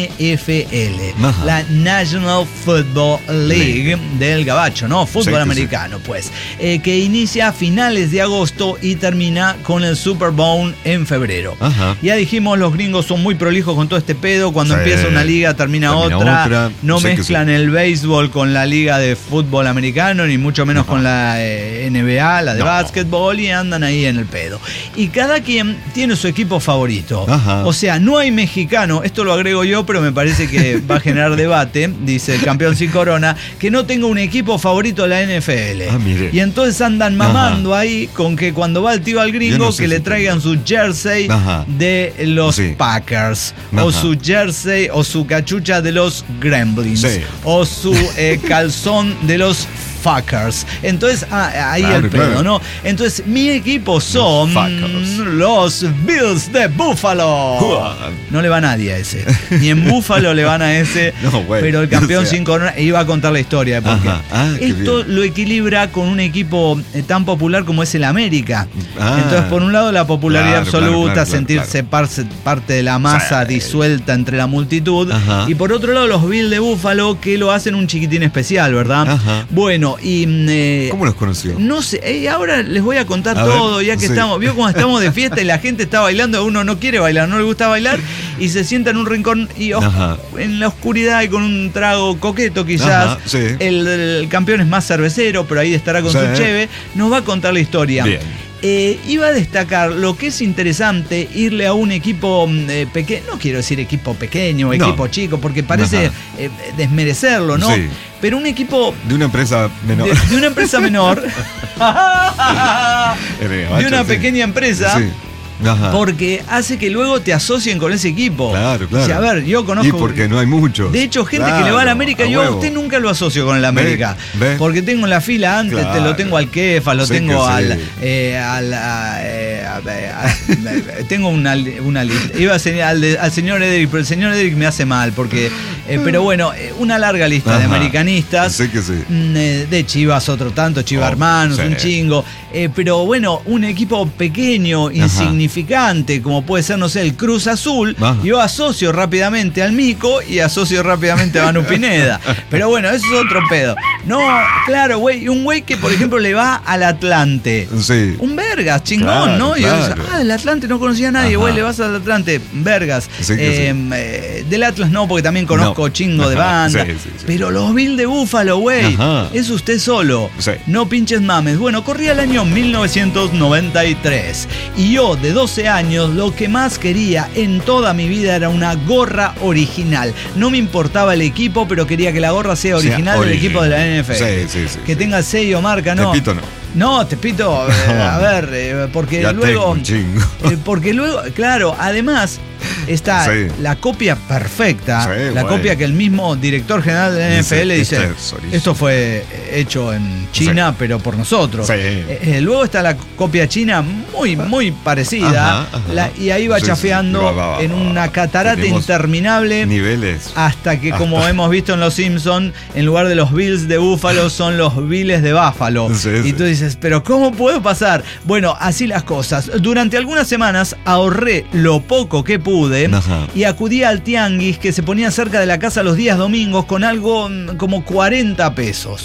NFL, la National Football League del Gabacho, ¿no? Fútbol americano, pues. Que inicia a finales de agosto y termina con el Super Bowl en febrero. Ya dijimos, los gringos son muy prolijos con todo este pedo. Cuando empieza una liga, termina otra. No mezclan el béisbol con la liga de fútbol americano, ni mucho menos con la NBA, la de básquetbol, y andan ahí en el pedo. Y cada quien tiene su equipo favorito. O sea, no hay mexicano, esto lo agrego yo, pero me parece que va a generar debate, dice el campeón sin corona, que no tenga un equipo favorito de la NFL. Y entonces andan mamando ahí con que cuando va el tío al gringo, que le traigan su jersey de los Packers, o su jersey o su cachucha de los Gremlins, o su calzón de los Fuckers. Entonces, ahí el pedo, ¿no? Entonces, mi equipo son los Bills de Buffalo. No le va a nadie a ese. Ni en Buffalo le van a ese. Pero el campeón sin corona, iba a contar la historia de por qué. Esto lo equilibra con un equipo tan popular como es el América. Entonces, por un lado, la popularidad absoluta, sentirse parte de la masa disuelta entre la multitud. Y por otro lado, los Bills de Buffalo, que lo hacen un chiquitín especial, ¿verdad? Bueno, y ¿cómo los conoció? No sé, ahora les voy a contar todo, ya que estamos, vio cómo estamos de fiesta y la gente está bailando, uno no quiere bailar, no le gusta bailar, y se sienta en un rincón y en la oscuridad y con un trago coqueto quizás. El campeón es más cervecero, pero ahí estará con su cheve, nos va a contar la historia. Bien. Iba a destacar lo que es interesante irle a un equipo pequeño, no quiero decir equipo pequeño, equipo chico, porque parece desmerecerlo, ¿no? Pero un equipo de una empresa menor. De una empresa menor. De una pequeña empresa. Porque hace que luego te asocien con ese equipo. Claro. O sea, a ver, yo conozco. Y porque no hay muchos. De hecho, gente que le va a la América, yo a usted nunca lo asocio con el América. Porque tengo en la fila antes, te lo tengo al Kefa, lo tengo tengo una lista. Iba a ser al señor Edric, pero el señor Edric me hace mal, porque. Pero bueno, una larga lista de americanistas. De Chivas, otro tanto, Chivas hermanos, un chingo. Pero bueno, un equipo pequeño, insignificante, como puede ser, no sé, el Cruz Azul. Yo asocio rápidamente al Mico y asocio rápidamente a Manu Pineda. Pero bueno, eso es otro pedo. No, claro, güey, un güey que, por ejemplo, le va al Atlante. Un Vergas, chingón, ¿no? Y yo decía, el Atlante no conocía a nadie, güey, le vas al Atlante, Vergas. Del Atlas no, porque también conozco chingo de banda. Pero los Bills de Búfalo, güey, es usted solo. No pinches mames. Bueno, corría el año 1993 y yo, de 12 años, lo que más quería en toda mi vida era una gorra original. No me importaba el equipo, pero quería que la gorra sea original del equipo de la NFL. Que tenga sello, marca, ¿no? Tepito no. No, Tepito, a ver, porque ya luego... porque luego, claro, además está la copia perfecta, la copia que el mismo director general de la NFL dice, esto fue hecho en China, pero por nosotros. Luego está la copia china muy parecida, y ahí va chafeando en una catarata interminable, niveles, hasta que, como hemos visto en Los Simpsons, en lugar de los Bills de Búfalo son los Bills de Buffalo. Y tú dices, pero ¿cómo puedo pasar? Bueno, así las cosas. Durante algunas semanas ahorré lo poco que pude y acudí al tianguis que se ponía cerca de la casa los días domingos con algo como 40 pesos.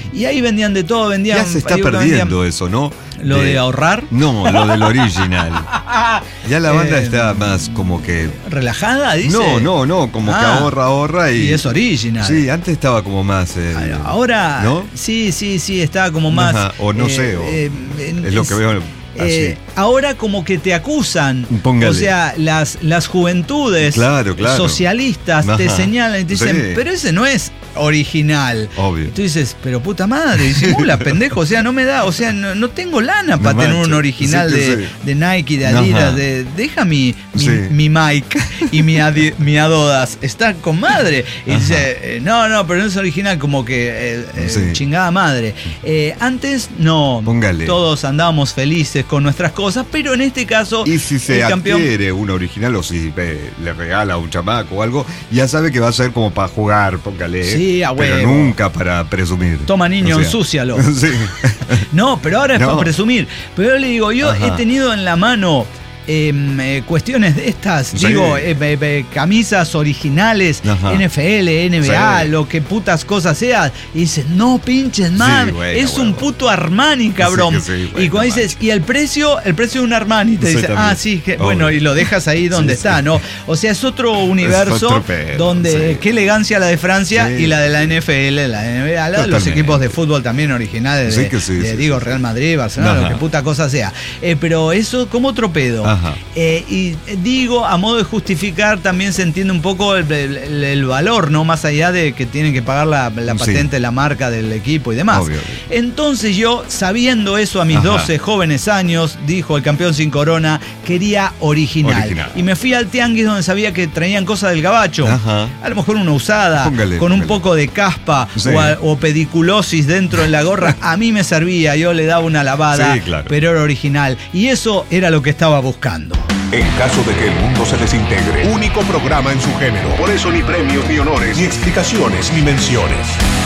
Y ahí vendían de todo, vendían... Ya se está perdiendo eso, ¿no? ¿Lo de ahorrar? No, lo del original. Ya la banda está más como que... ¿Relajada, dice? No, como que ahorra y... Y es original. Sí, antes estaba como más... Ahora, ¿no? Sí, estaba como más... Ajá, o no sé, es lo que veo... Ahora como que te acusan. Póngale. O sea, las juventudes claro. socialistas te señalan y te dicen, pero ese no es original. Obvio. Y tú dices, pero puta madre, disimula, pendejo, o sea, no me da, o sea, no tengo lana para tener un original de Nike, de Adidas, deja mi Mike y mi Adodas, está con madre. Y dice, no, pero no es original, como que chingada madre. Antes, no, póngale. Todos andábamos felices con nuestras cosas, pero en este caso, y si se adquiere un original o si le regala a un chamaco o algo, ya sabe que va a ser como para jugar, póngale. Sí, a huevo. Pero nunca para presumir. Toma, niño, ensúcialo. Sí. No, pero ahora es para presumir. Pero yo le digo, yo he tenido en la mano cuestiones de estas, camisas originales, NFL, NBA, lo que putas cosas sean, y dices, no pinches más, es un puto Armani, cabrón. Y cuando dices, y el precio de un Armani, te dice, bueno, y lo dejas ahí donde está, ¿no? O sea, es otro universo donde qué elegancia la de Francia y la de la NFL, la de NBA, los equipos de fútbol también originales de Real Madrid, Barcelona, lo que puta cosa sea. Pero eso como otro pedo. Y digo, a modo de justificar, también se entiende un poco el valor, ¿no? Más allá de que tienen que pagar la patente, la marca del equipo y demás. Obvio. Entonces yo, sabiendo eso a mis 12 jóvenes años, dijo el campeón sin corona, quería original. Y me fui al tianguis donde sabía que traían cosas del gabacho. A lo mejor una usada, con un poco de caspa o pediculosis dentro de la gorra. A mí me servía, yo le daba una lavada, pero era original. Y eso era lo que estaba buscando. En caso de que el mundo se desintegre, único programa en su género. Por eso ni premios, ni honores, ni explicaciones, ni menciones.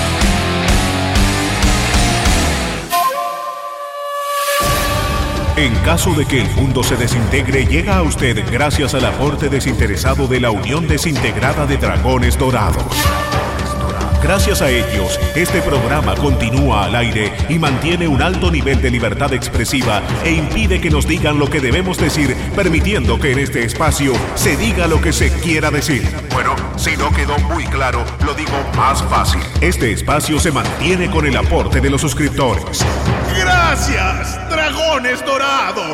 En caso de que el mundo se desintegre, llega a usted gracias al aporte desinteresado de la Unión Desintegrada de Dragones Dorados. Gracias a ellos, este programa continúa al aire y mantiene un alto nivel de libertad expresiva e impide que nos digan lo que debemos decir, permitiendo que en este espacio se diga lo que se quiera decir. Bueno, si no quedó muy claro, lo digo más fácil. Este espacio se mantiene con el aporte de los suscriptores. ¡Gracias, Dragones Dorados!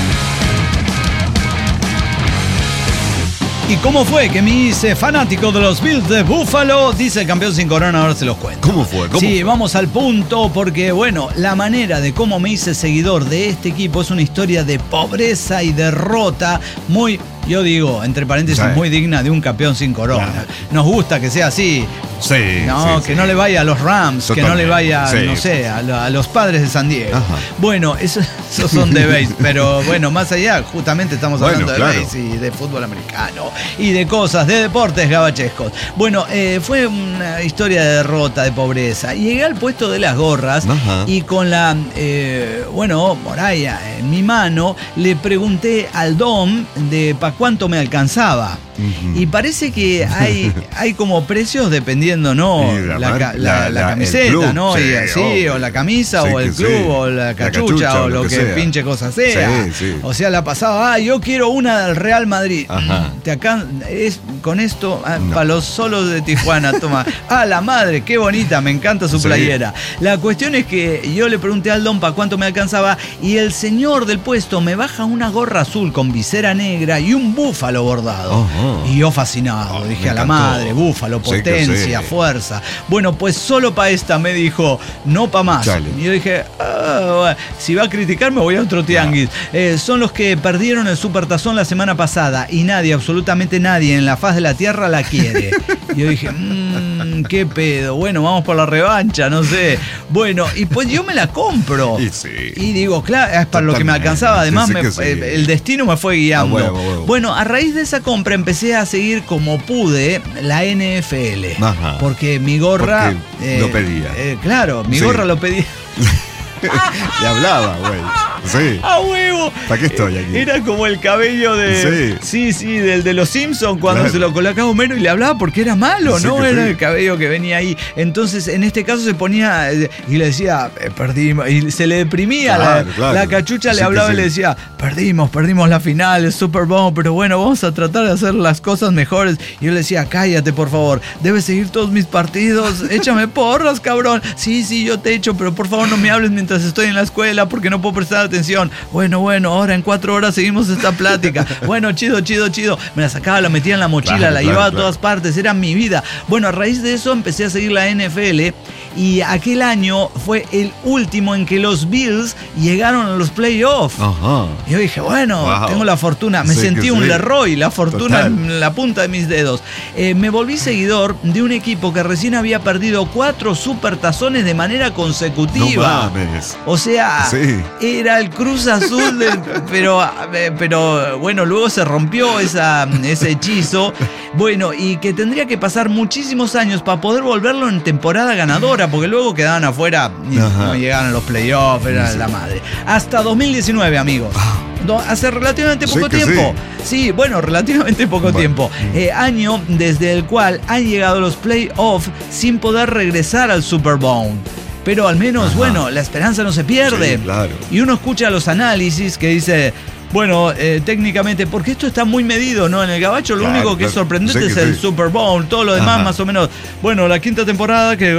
¿Y cómo fue que me hice fanático de los Bills de Buffalo? Dice el campeón sin corona, ahora se los cuento. ¿Cómo fue? Vamos al punto, porque bueno, la manera de cómo me hice seguidor de este equipo es una historia de pobreza y derrota muy, yo digo, entre paréntesis, muy digna de un campeón sin corona. Nos gusta que sea así. No le vaya a los Rams, totalmente. Que no le vaya, no sé, a los Padres de San Diego. Bueno, esos son de base, pero bueno, más allá, justamente estamos hablando de base y de fútbol americano y de cosas, de deportes gabachescos. Bueno, fue una historia de derrota, de pobreza. Llegué al puesto de las gorras y con la, moralla en mi mano, le pregunté al Dom de para cuánto me alcanzaba. Y parece que hay como precios dependiendo, ¿no? La camiseta, club, ¿no? O la camisa, o el club, o la cachucha, o lo que pinche cosa sea. O sea, la pasaba, yo quiero una del Real Madrid. Con esto, para los solos de Tijuana, toma. La madre, qué bonita, me encanta su playera. La cuestión es que yo le pregunté al Don para cuánto me alcanzaba, y el señor del puesto me baja una gorra azul con visera negra y un búfalo bordado. Y yo fascinado, dije a la madre, búfalo, potencia, fuerza. Bueno, pues solo para esta me dijo, no para más. Y yo dije, si va a criticar me voy a otro tianguis. Son los que perdieron el Supertazón la semana pasada y nadie, absolutamente nadie en la faz de la tierra la quiere. Y yo dije, qué pedo, bueno, vamos por la revancha, no sé. Bueno, y pues yo me la compro. Y digo, claro, es para lo que me alcanzaba. Además, el destino me fue guiando. Bueno, a raíz de esa compra empecé a seguir como pude la NFL. Porque mi gorra... lo pedía. Claro, mi gorra lo pedía. Le hablaba, güey. Sí. ¡A huevo! ¿Para qué estoy aquí? Era como el cabello de... Sí, del de los Simpsons cuando se lo colocaba Homero y le hablaba porque era malo, sí, ¿no? Era el cabello que venía ahí. Entonces, en este caso se ponía y le decía, perdimos. Y se le deprimía la cachucha, le hablaba y le decía, perdimos la final, el Super Bowl, pero bueno, vamos a tratar de hacer las cosas mejores. Y yo le decía, cállate, por favor, debes seguir todos mis partidos, échame porras, cabrón. Sí, yo te echo, pero por favor no me hables mientras estoy en la escuela porque no puedo prestar atención. Bueno, ahora en 4 horas seguimos esta plática. Bueno, chido. Me la sacaba, la metía en la mochila, la llevaba a todas partes, era mi vida. Bueno, a raíz de eso empecé a seguir la NFL y aquel año fue el último en que los Bills llegaron a los playoffs. Ajá. Y yo dije, bueno, tengo la fortuna. Me sentí un Leroy, la fortuna en la punta de mis dedos. Me volví seguidor de un equipo que recién había perdido 4 supertazones de manera consecutiva. No mames. O sea, era el Cruz Azul, pero bueno, luego se rompió ese hechizo. Bueno, y que tendría que pasar muchísimos años para poder volverlo en temporada ganadora, porque luego quedaban afuera y no llegaban a los playoffs, era la madre. Hasta 2019, amigos. Hace relativamente poco tiempo. Sí, bueno, relativamente poco tiempo. Año desde el cual han llegado los playoffs sin poder regresar al Super Bowl. Pero al menos, bueno, la esperanza no se pierde. Sí, claro. Y uno escucha los análisis que dice... Bueno, técnicamente, porque esto está muy medido, ¿no? En el gabacho lo único que es sorprendente es el Super Bowl, todo lo demás más o menos. Bueno, la 5ª temporada que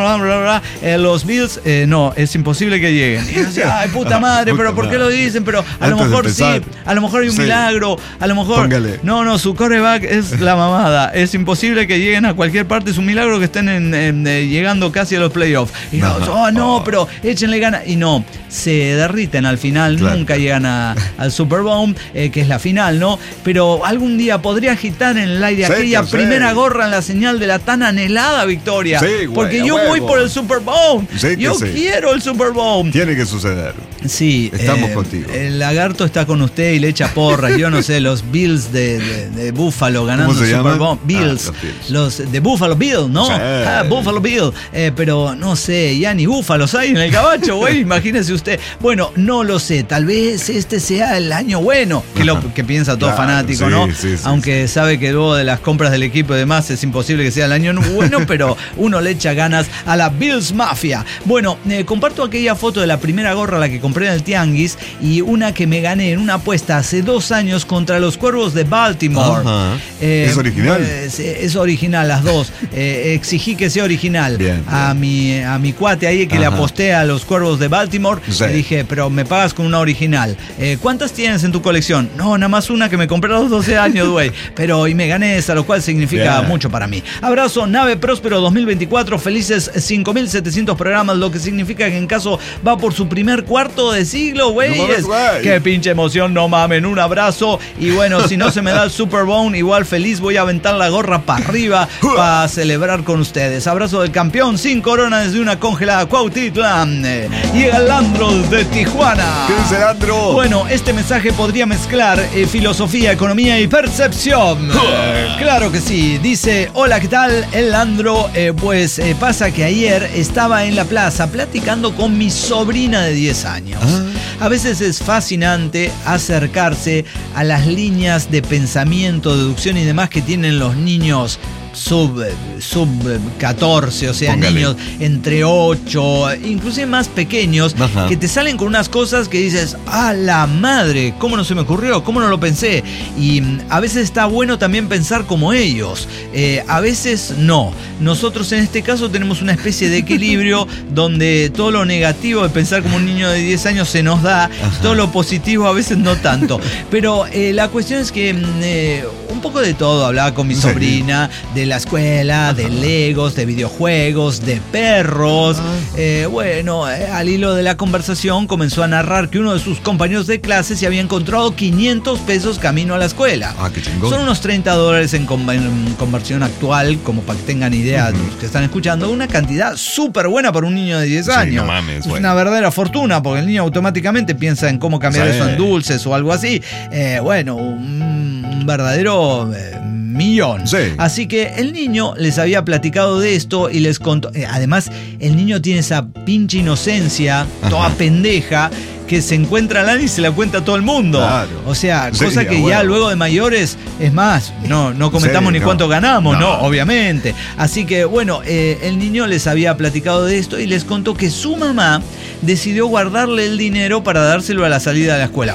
los Bills, no, es imposible que lleguen. Y decía, ay, puta madre, pero ¿por qué lo dicen? Pero a lo mejor sí, a lo mejor hay un milagro, a lo mejor... Póngale. No, su quarterback es la mamada, es imposible que lleguen a cualquier parte, es un milagro que estén llegando casi a los playoffs. Y pero échenle ganas. Y no, se derriten al final, nunca llegan al Super Bowl, que es la final, ¿no? Pero algún día podría agitar en el aire aquella primera gorra en la señal de la tan anhelada victoria. Sí, güey, porque yo voy por el Super Bowl. Yo quiero el Super Bowl. Tiene que suceder. Sí. Estamos contigo. El lagarto está con usted y le echa porras. Yo no sé, los Bills de Buffalo ganando el Super Bowl. Bills. Los de Buffalo Bills, ¿no? Sí. Buffalo Bills. Pero no sé, ya ni búfalos hay en el gabacho, güey. Imagínese usted. Bueno, no lo sé. Tal vez este sea el año bueno, que lo que piensa todo fanático, ¿no? Aunque sabe que luego de las compras del equipo y demás es imposible que sea el año bueno, pero uno le echa ganas a la Bills Mafia. Bueno, comparto aquella foto de la primera gorra la que compré en el Tianguis y una que me gané en una apuesta hace 2 años contra los Cuervos de Baltimore. ¿Es original? Es original, las dos. Exigí que sea original. Bien. A mi cuate ahí que le aposté a los Cuervos de Baltimore, le dije, pero me pagas con una original. ¿Cuántas tienes en tu colección? No, nada más una que me compré a los 12 años, güey. Pero y me gané esa, lo cual significa mucho para mí. Abrazo, Nave Próspero 2024, felices 5.700 programas, lo que significa que en caso va por su primer cuarto de siglo, güey. Qué pinche emoción, no mamen, un abrazo. Y bueno, si no se me da el Super Bowl, igual feliz voy a aventar la gorra para arriba para celebrar con ustedes. Abrazo del campeón, sin corona desde una congelada Cuautitlán. Llega Landro de Tijuana. ¿Qué dice Landro? Bueno, este mensaje podría mezclar filosofía, economía y percepción. Claro que sí. Dice, hola, ¿qué tal? El Landro, pasa que ayer estaba en la plaza platicando con mi sobrina de 10 años. A veces es fascinante acercarse a las líneas de pensamiento, deducción y demás que tienen los niños sub 14, o sea, niños entre 8, inclusive más pequeños, que te salen con unas cosas que dices, ¡a la madre! ¿Cómo no se me ocurrió? ¿Cómo no lo pensé? Y a veces está bueno también pensar como ellos, a veces no. Nosotros en este caso tenemos una especie de equilibrio donde todo lo negativo de pensar como un niño de 10 años se nos da, todo lo positivo a veces no tanto. Pero la cuestión es que un poco de todo, hablaba con mi sobrina, de la escuela, de Legos, de videojuegos, de perros. Al hilo de la conversación comenzó a narrar que uno de sus compañeros de clase se había encontrado 500 pesos camino a la escuela. Qué chingón. Son unos $30 en conversión actual, como para que tengan idea los que están escuchando, una cantidad súper buena para un niño de 10 años. No mames, es una verdadera fortuna, porque el niño automáticamente piensa en cómo cambiar eso en dulces o algo así. Un verdadero millón. Así que el niño les había platicado de esto y les contó. Además, el niño tiene esa pinche inocencia, toda pendeja, que se encuentra lana y se la cuenta a todo el mundo. Claro. O sea, cosa que ya luego de mayores, es más, no comentamos ni cuánto ganamos, ¿no? Obviamente. Así que, bueno, el niño les había platicado de esto y les contó que su mamá decidió guardarle el dinero para dárselo a la salida de la escuela.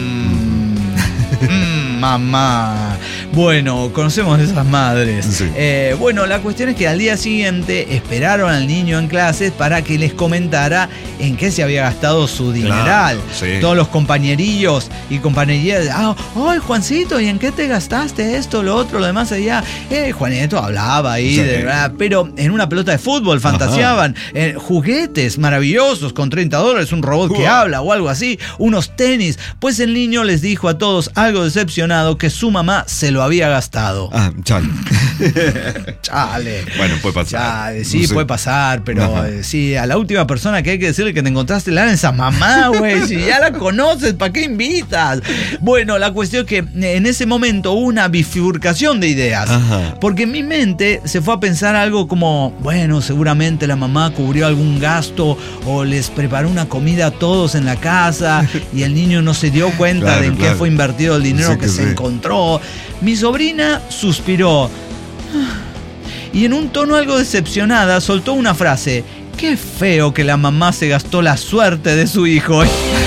Mamá. Bueno, conocemos esas madres. Sí. Bueno, la cuestión es que al día siguiente esperaron al niño en clases para que les comentara en qué se había gastado su dineral. Claro, sí. Todos los compañerillos y compañerillas, ¡ay, Juancito! ¿Y en qué te gastaste esto, lo otro, lo demás allá? Juanito hablaba ahí, pero en una pelota de fútbol fantaseaban. Juguetes maravillosos con $30, un robot que habla o algo así, unos tenis. Pues el niño les dijo a todos, algo decepcionado, que su mamá se lo había gastado. Chale. Chale. Bueno, puede pasar. Chale, sí, puede pasar, pero sí, a la última persona que hay que decirle que te encontraste lana es a mamá, güey. Si ya la conoces, ¿para qué invitas? Bueno, la cuestión es que en ese momento hubo una bifurcación de ideas. Porque en mi mente se fue a pensar algo como, bueno, seguramente la mamá cubrió algún gasto o les preparó una comida a todos en la casa y el niño no se dio cuenta de en qué fue invertido el dinero que se encontró. Mi sobrina suspiró y en un tono algo decepcionada soltó una frase: qué feo que la mamá se gastó la suerte de su hijo.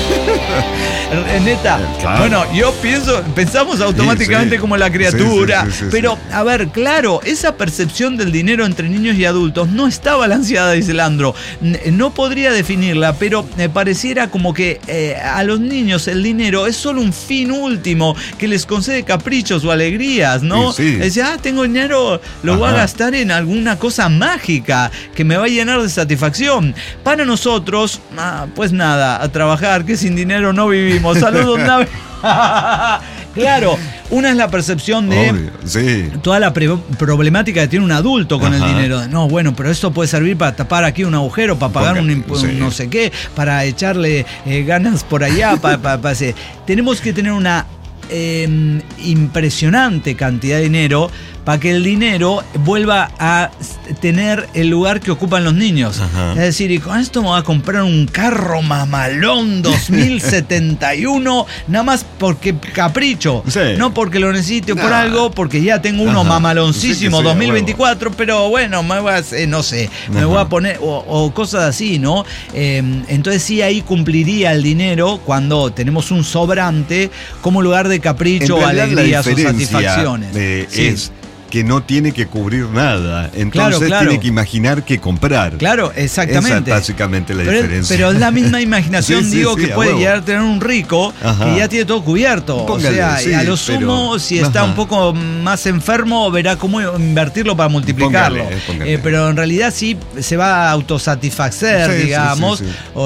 Neta, claro. Bueno, pensamos automáticamente como la criatura, pero a ver, claro, esa percepción del dinero entre niños y adultos no está balanceada, dice Landro. No podría definirla, pero pareciera como que a los niños el dinero es solo un fin último que les concede caprichos o alegrías, ¿no? Decía, tengo dinero, lo voy a gastar en alguna cosa mágica que me va a llenar de satisfacción. Para nosotros, pues nada, a trabajar, que sin dinero no vivimos. Saludos, Navi. Claro, una es la percepción de toda la problemática que tiene un adulto con el dinero. No, bueno, pero esto puede servir para tapar aquí un agujero, para pagar un no sé qué, para echarle ganas por allá. Tenemos que tener una impresionante cantidad de dinero para que el dinero vuelva a tener el lugar que ocupan los niños. Es decir, y con esto me voy a comprar un carro mamalón 2071, nada más porque capricho, no porque lo necesito por algo, porque ya tengo uno mamaloncísimo 2024, pero bueno, me voy a, no sé, me voy a poner, o cosas así, ¿no? Entonces sí, ahí cumpliría el dinero cuando tenemos un sobrante como lugar de capricho, alegrías o satisfacciones. Es que no tiene que cubrir nada, entonces tiene que imaginar qué comprar. Claro, exactamente. Esa es básicamente la diferencia. Pero es la misma imaginación, que puede llegar a tener un rico que ya tiene todo cubierto. Póngale, o sea, a lo sumo, si está un poco más enfermo, verá cómo invertirlo para multiplicarlo. Póngale. Pero en realidad sí se va a autosatisfacer, digamos.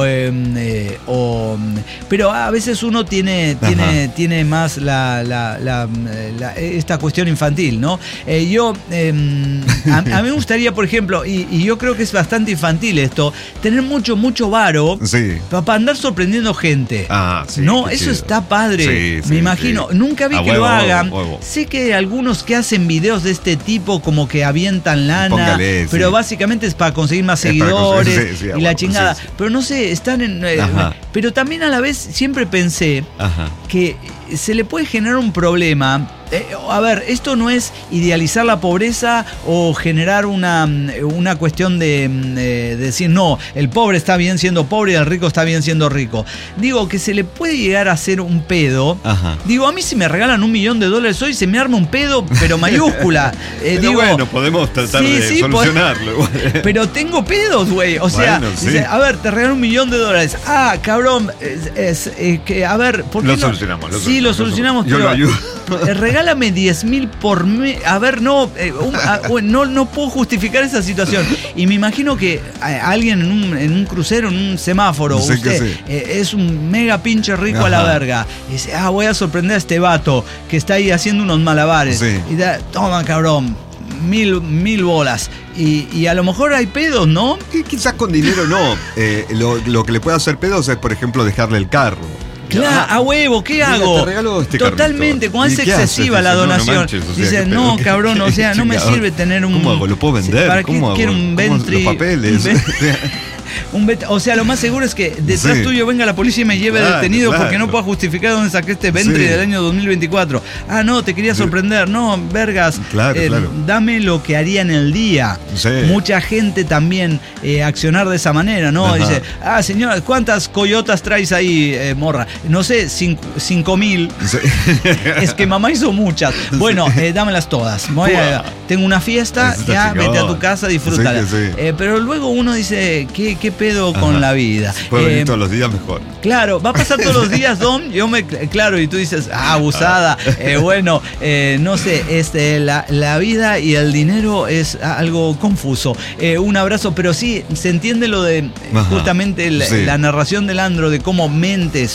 Pero a veces uno tiene más esta cuestión infantil, ¿no? A mí me gustaría, por ejemplo, y yo creo que es bastante infantil esto, tener mucho varo para andar sorprendiendo gente. ¿No? Eso chido. Está padre. Me imagino. Nunca vi que lo hagan. Sé que hay algunos que hacen videos de este tipo, como que avientan lana, pero básicamente es para conseguir más seguidores y la chingada. Pero no sé, están en... pero también a la vez siempre pensé que se le puede generar un problema. A ver, esto no es idealizar la pobreza o generar una cuestión de decir, no, el pobre está bien siendo pobre y el rico está bien siendo rico. Digo, que se le puede llegar a hacer un pedo. Digo, a mí si me regalan $1 millón hoy, se me arma un pedo, pero mayúscula. Pero bueno, podemos tratar de solucionarlo. Pero tengo pedos, güey. O sea, dice, a ver, te regalan $1 millón. Cabrón, a ver, ¿por qué lo solucionamos? Lo solucionamos, yo pero lo ayudo. Regálame 10.000 por mes. A ver, no puedo justificar esa situación. Y me imagino que alguien en un crucero, en un semáforo, es un mega pinche rico a la verga. Y dice, voy a sorprender a este vato que está ahí haciendo unos malabares. Y toma, cabrón, 1.000 bolas. Y a lo mejor hay pedos, ¿no? Y quizás con dinero no. Lo que le puede hacer pedos es, por ejemplo, dejarle el carro. Claro, a huevo, ¿qué hago? Te regalo este totalmente, cuando es excesiva la donación. Dice, no, cabrón, o sea, no me sirve tener un... ¿Cómo hago? ¿Lo puedo vender? ¿Para qué quiero un Ventry? Los papeles. O sea, lo más seguro es que detrás tuyo venga la policía y me lleve detenido porque no puedo justificar dónde saqué este Bentley del año 2024. Ah, no, te quería sorprender. No, vergas, dame lo que haría en el día. Mucha gente también accionar de esa manera, ¿no? Dice, señora, ¿cuántas coyotas traes ahí, morra? No sé, 5.000. Es que mamá hizo muchas. Bueno, dámelas todas. Tengo una fiesta, ya vete a tu casa, disfrútala. Pero luego uno dice, ¿qué pedo con la vida? Puede venir todos los días mejor. Claro, va a pasar todos los días, Dom. Claro, y tú dices, abusada. Bueno, no sé, la vida y el dinero es algo confuso. Un abrazo, pero sí, se entiende lo de justamente la narración del Andro, de cómo mentes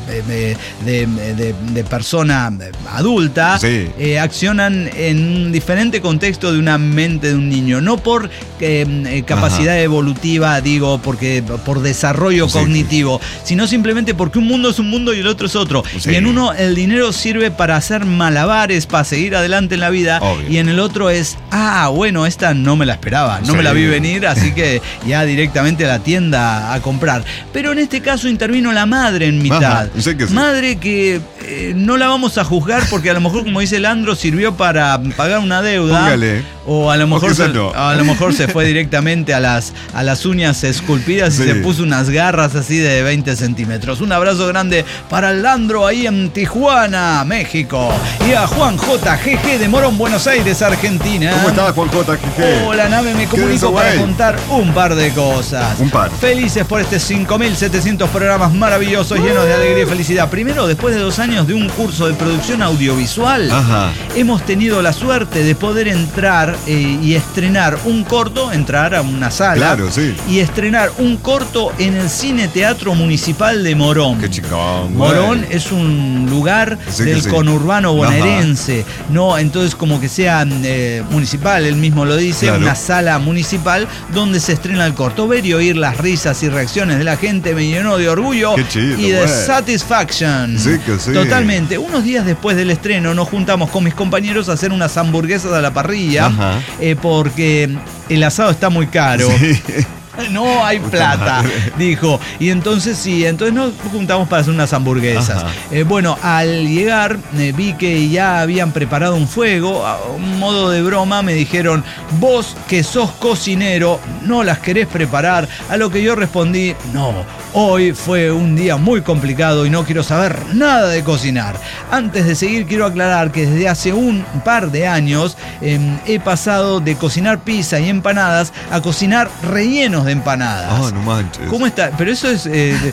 de persona adulta accionan en un diferente contexto de una mente de un niño. No por capacidad evolutiva, digo, porque por desarrollo cognitivo, sino simplemente porque un mundo es un mundo y el otro es otro. Y en uno el dinero sirve para hacer malabares, para seguir adelante en la vida. Obvio. Y en el otro es, bueno, esta no me la esperaba, no me la vi venir, así que ya directamente a la tienda a comprar. Pero en este caso intervino la madre en mitad. Madre que no la vamos a juzgar porque a lo mejor, como dice Leandro, sirvió para pagar una deuda. Póngale. O a lo mejor se fue directamente a las uñas esculpidas y se puso unas garras así de 20 centímetros. Un abrazo grande para Leandro ahí en Tijuana, México. Y a Juan JGG de Morón, Buenos Aires, Argentina. ¿Cómo estás, Juan JGG? Hola, nave, me comunico para contar un par de cosas. Felices por este 5.700 programas maravillosos, llenos de alegría y felicidad. Primero, después de 2 años de un curso de producción audiovisual, hemos tenido la suerte de poder entrar y estrenar un corto, entrar a una sala y estrenar un corto en el Cine Teatro Municipal de Morón. Qué chingón. Morón es un lugar del conurbano bonaerense, ¿no? Entonces, como que sea municipal, él mismo lo dice, una sala municipal donde se estrena el corto. Ver y oír las risas y reacciones de la gente me llenó de orgullo y de satisfaction. Totalmente. Unos días después del estreno nos juntamos con mis compañeros a hacer unas hamburguesas a la parrilla, porque el asado está muy caro. No hay plata, dijo. Y entonces nos juntamos para hacer unas hamburguesas. Bueno, al llegar vi que ya habían preparado un fuego. A un modo de broma me dijeron, vos que sos cocinero, ¿no las querés preparar? A lo que yo respondí, no, hoy fue un día muy complicado y no quiero saber nada de cocinar. Antes de seguir, quiero aclarar que desde hace un par de años he pasado de cocinar pizza y empanadas a cocinar rellenos de empanadas. No manches. ¿Cómo está? Pero eso es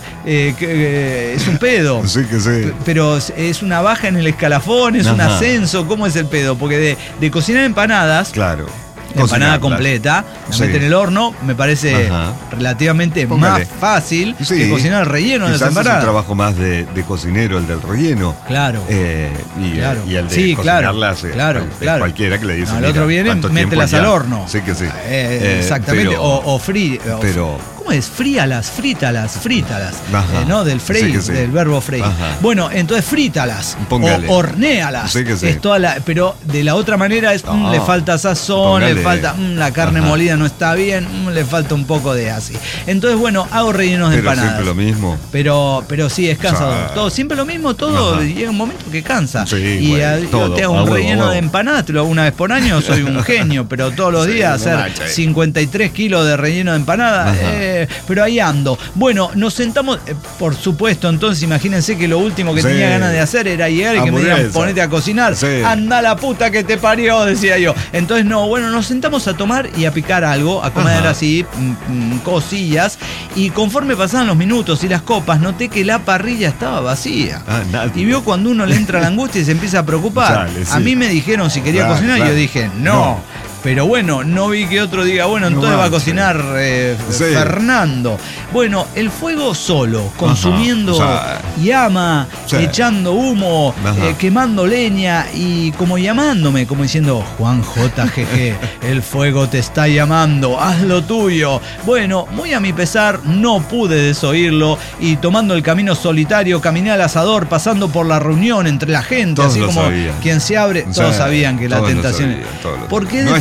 un pedo. Sí que sí. Pero es una baja en el escalafón, es un ascenso. ¿Cómo es el pedo? Porque de cocinar empanadas. Claro. Empanada completa, la mete en el horno, me parece relativamente más fácil que cocinar el relleno de las empanadas. Es un trabajo más de cocinero, el del relleno. Claro. Y el de cocinarlas, cualquiera que le dice. El otro viene, mételas al horno. Sí que sí. Exactamente. O frío. ¿Cómo es? Frítalas. ¿No? Del freír, del verbo freír. Bueno, entonces frítalas. O hornéalas. Sí que sí. Pero de la otra manera es, le falta sazón, le falta, la carne molida no está bien, le falta un poco de así. Entonces, bueno, hago rellenos de empanadas. Siempre lo mismo. Pero sí, es cansador. Todo, siempre lo mismo, todo. Llega un momento que cansa. Sí, yo te hago un relleno de empanadas, te lo hago una vez por año, soy un genio, pero todos los días hacer 53 kilos de relleno de empanadas. Pero ahí ando. Bueno, nos sentamos, por supuesto, entonces imagínense que lo último que tenía ganas de hacer era llegar y que me digan, ponete a cocinar. Anda la puta que te parió, decía yo. Entonces, nos sentamos a tomar y a picar algo, a comer así, cosillas, y conforme pasaban los minutos y las copas, noté que la parrilla estaba vacía. Y vio cuando uno le entra la angustia y se empieza a preocupar. A mí me dijeron si quería cocinar, y yo dije, no. Pero bueno, no vi que otro diga, bueno, entonces va a cocinar Fernando. Bueno, el fuego solo, consumiendo llama, echando humo, quemando leña y como llamándome, como diciendo, Juan JGG, el fuego te está llamando, haz lo tuyo. Bueno, muy a mi pesar, no pude desoírlo y tomando el camino solitario, caminé al asador, pasando por la reunión entre la gente, todos así como quien se abre, todos sabían que la tentación... ¿Por qué deformar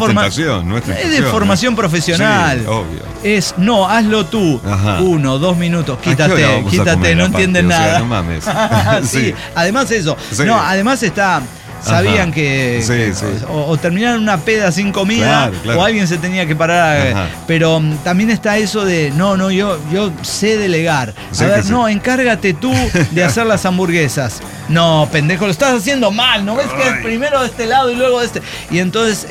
es de formación profesional. Sí, obvio. Es, no, hazlo tú. Ajá. 1, 2 minutos, quítate, no entienden nada. O sea, no mames. Sí, además eso. Sí. No, además está... Sabían que o terminaron una peda sin comida, claro. O alguien se tenía que parar. Pero también está eso de, yo sé delegar. A ver, encárgate tú de hacer las hamburguesas. No, pendejo, lo estás haciendo mal. ¿No ves que es primero de este lado y luego de este? Y entonces,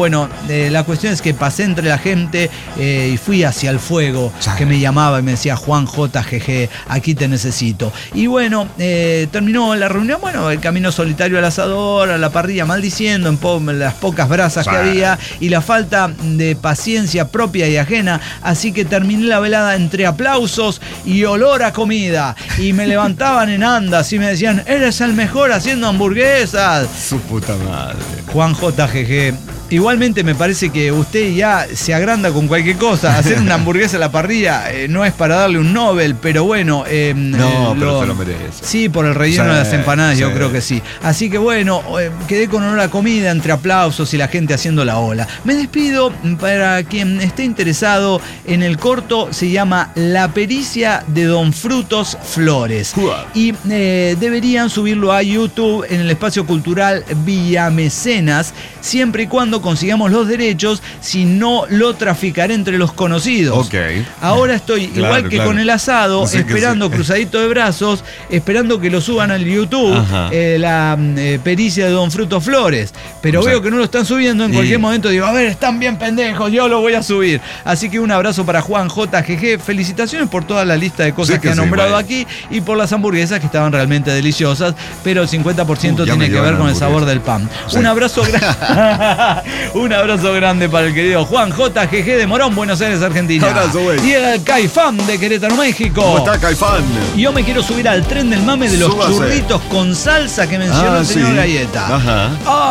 la cuestión es que pasé entre la gente y fui hacia el fuego, que me llamaba y me decía, Juan JGG, aquí te necesito. Y bueno, terminó la reunión, el camino solitario al asador, a la parrilla, maldiciendo en las pocas brasas que había y la falta de paciencia propia y ajena, así que terminé la velada entre aplausos y olor a comida, y me levantaban en andas y me decían, eres el mejor haciendo hamburguesas. Su puta madre. Juan JGG. Igualmente me parece que usted ya se agranda con cualquier cosa. Hacer una hamburguesa a la parrilla no es para darle un Nobel, pero bueno. Pero se lo merece. Sí, por el relleno de las empanadas, yo creo que sí. Así que bueno, quedé con olor a comida entre aplausos y la gente haciendo la ola. Me despido. Para quien esté interesado en el corto, se llama La pericia de Don Frutos Flores. Y deberían subirlo a YouTube en el espacio cultural Villamecenas, siempre y cuando consigamos los derechos, si no lo traficaré entre los conocidos. Okay. Ahora estoy igual que con el asado, esperando cruzadito de brazos, esperando que lo suban al YouTube, la pericia de Don Frutos Flores. Pero veo que no lo están subiendo, en cualquier momento digo, a ver, están bien pendejos, yo lo voy a subir. Así que un abrazo para Juan JGG, felicitaciones por toda la lista de cosas que ha nombrado aquí y por las hamburguesas que estaban realmente deliciosas, pero el 50% tiene que ver con el sabor del pan. Un abrazo grande. Un abrazo grande para el querido Juan JGG de Morón, Buenos Aires, Argentina. Abrazo, güey. Y el Caifán de Querétaro, México. ¿Cómo está, Caifán? Yo me quiero subir al tren del mame de los churritos con salsa que mencionó el señor Galleta.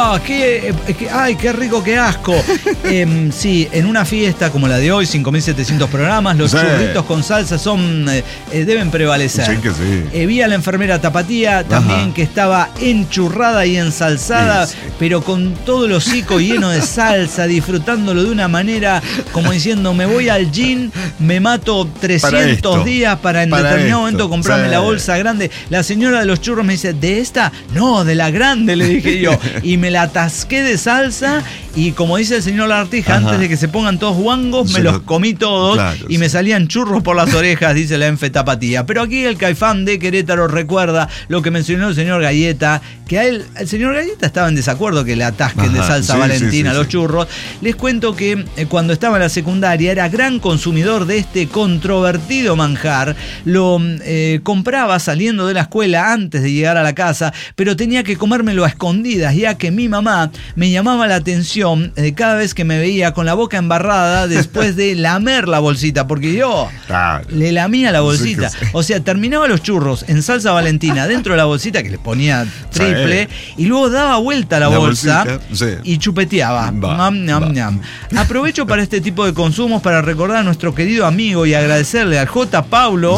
Qué rico, qué asco. Sí, en una fiesta como la de hoy, 5.700 programas, los churritos con salsa deben prevalecer. Sí, que sí. Vi a la enfermera Tapatía también, que estaba enchurrada y ensalzada, pero con todo el hocico lleno de salsa, disfrutándolo de una manera como diciendo, me voy al gym, me mato 300 días para en determinado momento comprarme la bolsa grande. La señora de los churros me dice, ¿de esta? No, de la grande, le dije yo. Y me la atasqué de salsa y como dice el señor Lartija, antes de que se pongan todos guangos, me los comí todos y me salían churros por las orejas, dice la Enfe Tapatía. Pero aquí el Caifán de Querétaro recuerda lo que mencionó el señor Galleta, que a él, el señor Galleta estaba en desacuerdo que le atasquen de salsa Valentina a los churros. Les cuento que cuando estaba en la secundaria era gran consumidor de este controvertido manjar. Lo compraba saliendo de la escuela antes de llegar a la casa, pero tenía que comérmelo a escondidas, ya que mi mamá me llamaba la atención cada vez que me veía con la boca embarrada después de lamer la bolsita, porque yo le lamía la bolsita. O sea, terminaba los churros en salsa Valentina dentro de la bolsita, que le ponía triple, y luego daba vuelta a la bolsa y chupeteaba. Aprovecho para este tipo de consumos para recordar a nuestro querido amigo y agradecerle al J. Paulo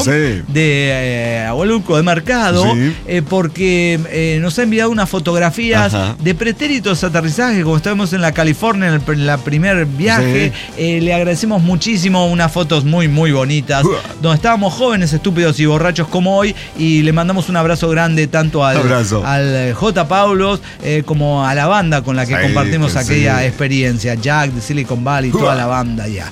de Agualuco de Mercado, porque nos ha enviado unas fotografías de pretéritos aterrizajes, como estamos en la California en la primer viaje. Le agradecemos muchísimo, unas fotos muy muy bonitas, donde estábamos jóvenes, estúpidos y borrachos como hoy, y le mandamos un abrazo grande tanto al J. Paulo como a la banda con la que compartimos aquella experiencia, Jack de Silicon Valley, toda la banda ya.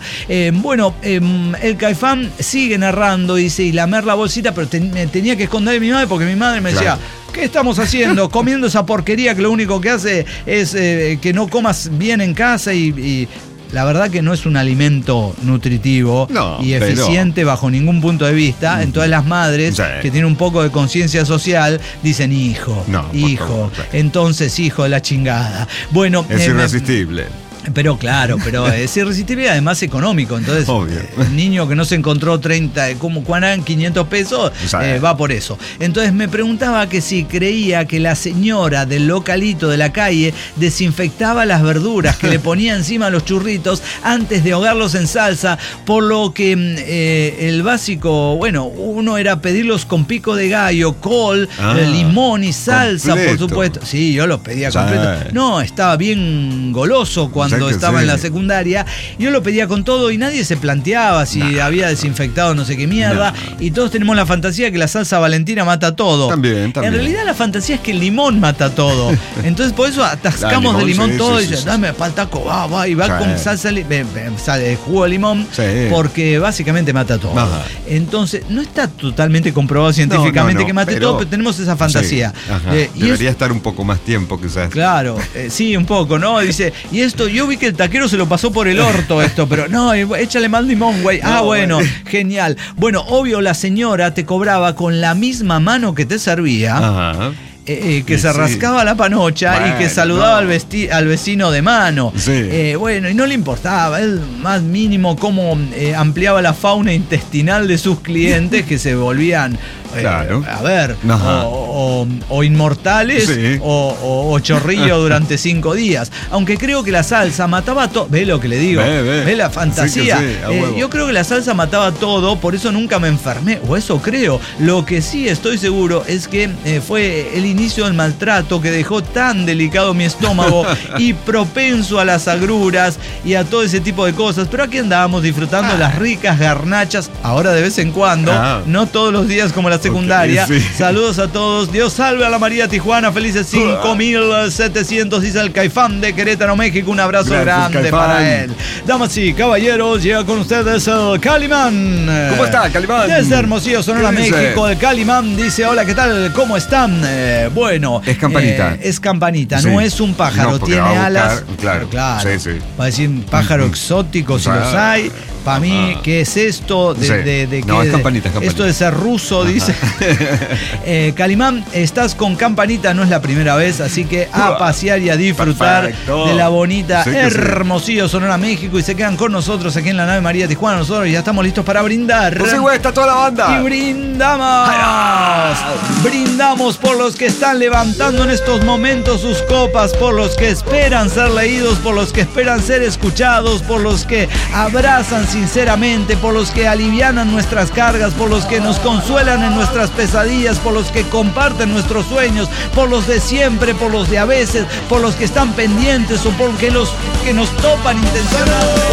El Caifán sigue narrando, dice, y lamer la bolsita, pero tenía que esconder a mi madre porque mi madre me decía, ¿qué estamos haciendo? Comiendo esa porquería que lo único que hace es que no comas bien en casa y la verdad que no es un alimento nutritivo y eficiente bajo ningún punto de vista. Entonces las madres que tienen un poco de conciencia social dicen, hijo. Entonces, hijo de la chingada. Bueno, es irresistible. Pero claro, es irresistible y además económico. Entonces, el niño que no se encontró 30, como eran 500 pesos, va por eso. Entonces me preguntaba que si creía que la señora del localito de la calle desinfectaba las verduras que le ponía encima a los churritos antes de ahogarlos en salsa, por lo que el básico, uno era pedirlos con pico de gallo, col, limón y salsa, completo, por supuesto. Sí, yo los pedía completo. No, estaba bien goloso cuando cuando estaba en la secundaria. Yo lo pedía con todo y nadie se planteaba si había desinfectado no sé qué mierda. Y todos tenemos la fantasía que la salsa Valentina mata todo. También. En realidad la fantasía es que el limón mata todo. Entonces por eso atascamos de limón todo y dice, dame paltaco, va, y va con salsa, jugo de limón, porque básicamente mata todo. Ajá. Entonces, no está totalmente comprobado científicamente que mate todo, pero tenemos esa fantasía. Debería estar un poco más tiempo quizás. Claro, sí, un poco, ¿no? Dice, y esto, yo vi que el taquero se lo pasó por el orto esto, pero no, échale más limón, güey. Bueno, genial. Bueno, obvio, la señora te cobraba con la misma mano que te servía. Ajá. Que se rascaba la panocha y que saludaba al vecino de mano. Bueno, y no le importaba, el más mínimo cómo ampliaba la fauna intestinal de sus clientes que se volvían a ver, o inmortales o chorrillo durante 5 días. Aunque creo que la salsa mataba todo. Ve lo que le digo, ve la fantasía. Yo creo que la salsa mataba todo, por eso nunca me enfermé, o eso creo. Lo que sí estoy seguro es que fue el inicio del maltrato que dejó tan delicado mi estómago y propenso a las agruras y a todo ese tipo de cosas. Pero aquí andábamos disfrutando las ricas garnachas, ahora de vez en cuando, no todos los días como la secundaria. Saludos a todos. Dios salve a la María Tijuana. Felices 5700, dice el Caifán de Querétaro, México. Un abrazo grande, Caifán, para él. Damas y caballeros, llega con ustedes el Calimán. ¿Cómo está, Calimán? Desde Hermosillo, Sonora, México. El Calimán dice, hola, ¿qué tal? ¿Cómo están? Bueno. Es campanita. Es campanita, no es un pájaro. Tiene alas. Claro. Va a decir un pájaro exótico, si los hay. Para mí, ¿qué es esto? No, es campanita. Esto de ser ruso, dice. Calimán, estás con campanita, no es la primera vez, así que a pasear y a disfrutar de la bonita Hermosillo, Sonora, México. Y se quedan con nosotros aquí en la nave María Tijuana. Nosotros ya estamos listos para brindar. Pues sí, güey, está toda la banda. Y brindamos. Brindamos por los que están levantando en estos momentos sus copas, por los que esperan ser leídos, por los que esperan ser escuchados, por los que abrazan sinceramente, por los que alivianan nuestras cargas, por los que nos consuelan en nuestras pesadillas, por los que comparten nuestros sueños, por los de siempre, por los de a veces, por los que están pendientes o por los que nos topan intencionalmente.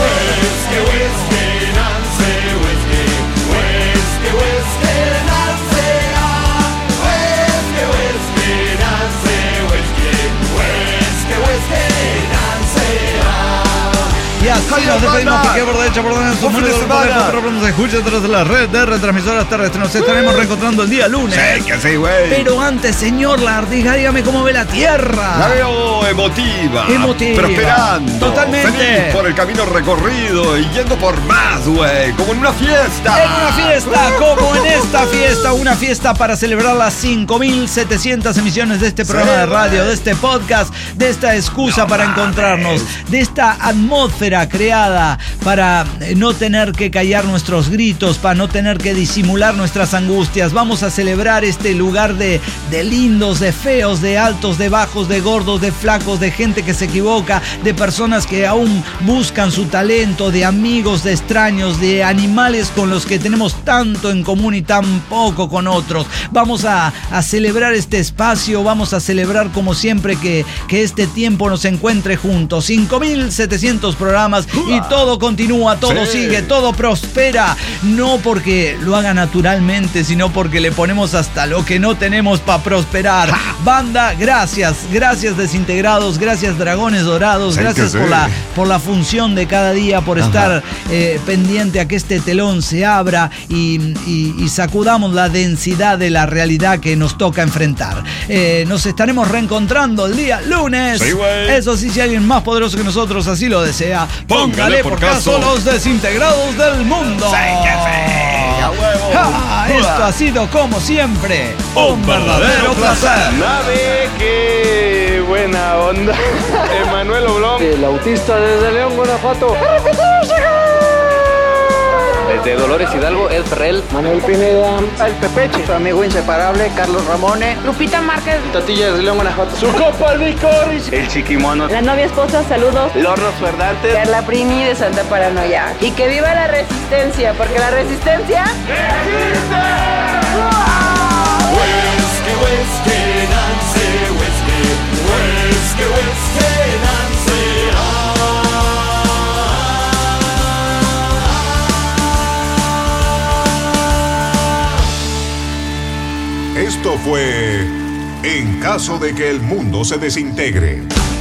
Y así nos despedimos, Piqué por derecha, por donde su número nos escucha a través de la red de retransmisoras terrestres. Nos estaremos reencontrando el día lunes. Sí, que sí, güey. Pero antes, señor Lardija, dígame cómo ve la tierra. La veo emotiva. Prosperando. Totalmente. Feliz por el camino recorrido y yendo por más, güey. Como en una fiesta. En una fiesta, como en esta fiesta. Una fiesta para celebrar las 5700 emisiones de este programa de radio, de este podcast, de esta excusa para encontrarnos, de esta atmósfera creada para no tener que callar nuestros gritos, para no tener que disimular nuestras angustias. Vamos a celebrar este lugar de lindos, de feos, de altos, de bajos, de gordos, de flacos, de gente que se equivoca, de personas que aún buscan su talento, de amigos, de extraños, de animales con los que tenemos tanto en común y tan poco con otros. Vamos a celebrar este espacio, vamos a celebrar como siempre que este tiempo nos encuentre juntos. 5700 programas y todo continúa, todo sigue, todo prospera. No porque lo haga naturalmente, sino porque le ponemos hasta lo que no tenemos para prosperar. Banda, gracias desintegrados, gracias dragones dorados, gracias por la función de cada día, por estar pendiente a que este telón se abra y sacudamos la densidad de la realidad que nos toca enfrentar. Nos estaremos reencontrando el día lunes. Eso sí, si alguien más poderoso que nosotros así lo desea, póngale por caso los desintegrados del mundo. Esto ha sido como siempre un verdadero placer. Nave, qué buena onda. Emanuel Oblón, el autista desde León, Guanajuato. Desde Dolores Hidalgo, El Ferrell, Manuel Pineda, El Pepeche, su amigo inseparable, Carlos Ramone, Lupita Márquez, Tatilla de León, Guanajuato, su copa de licor, el Chiquimono, la novia esposa, saludos, Lornos Ferdantes, Carla Primi de Santa Paranoia. Y que viva la resistencia, porque la resistencia ¡existe! Whiskey, Nancy, whiskey, whiskey, Nancy, fue En caso de que el mundo se desintegre.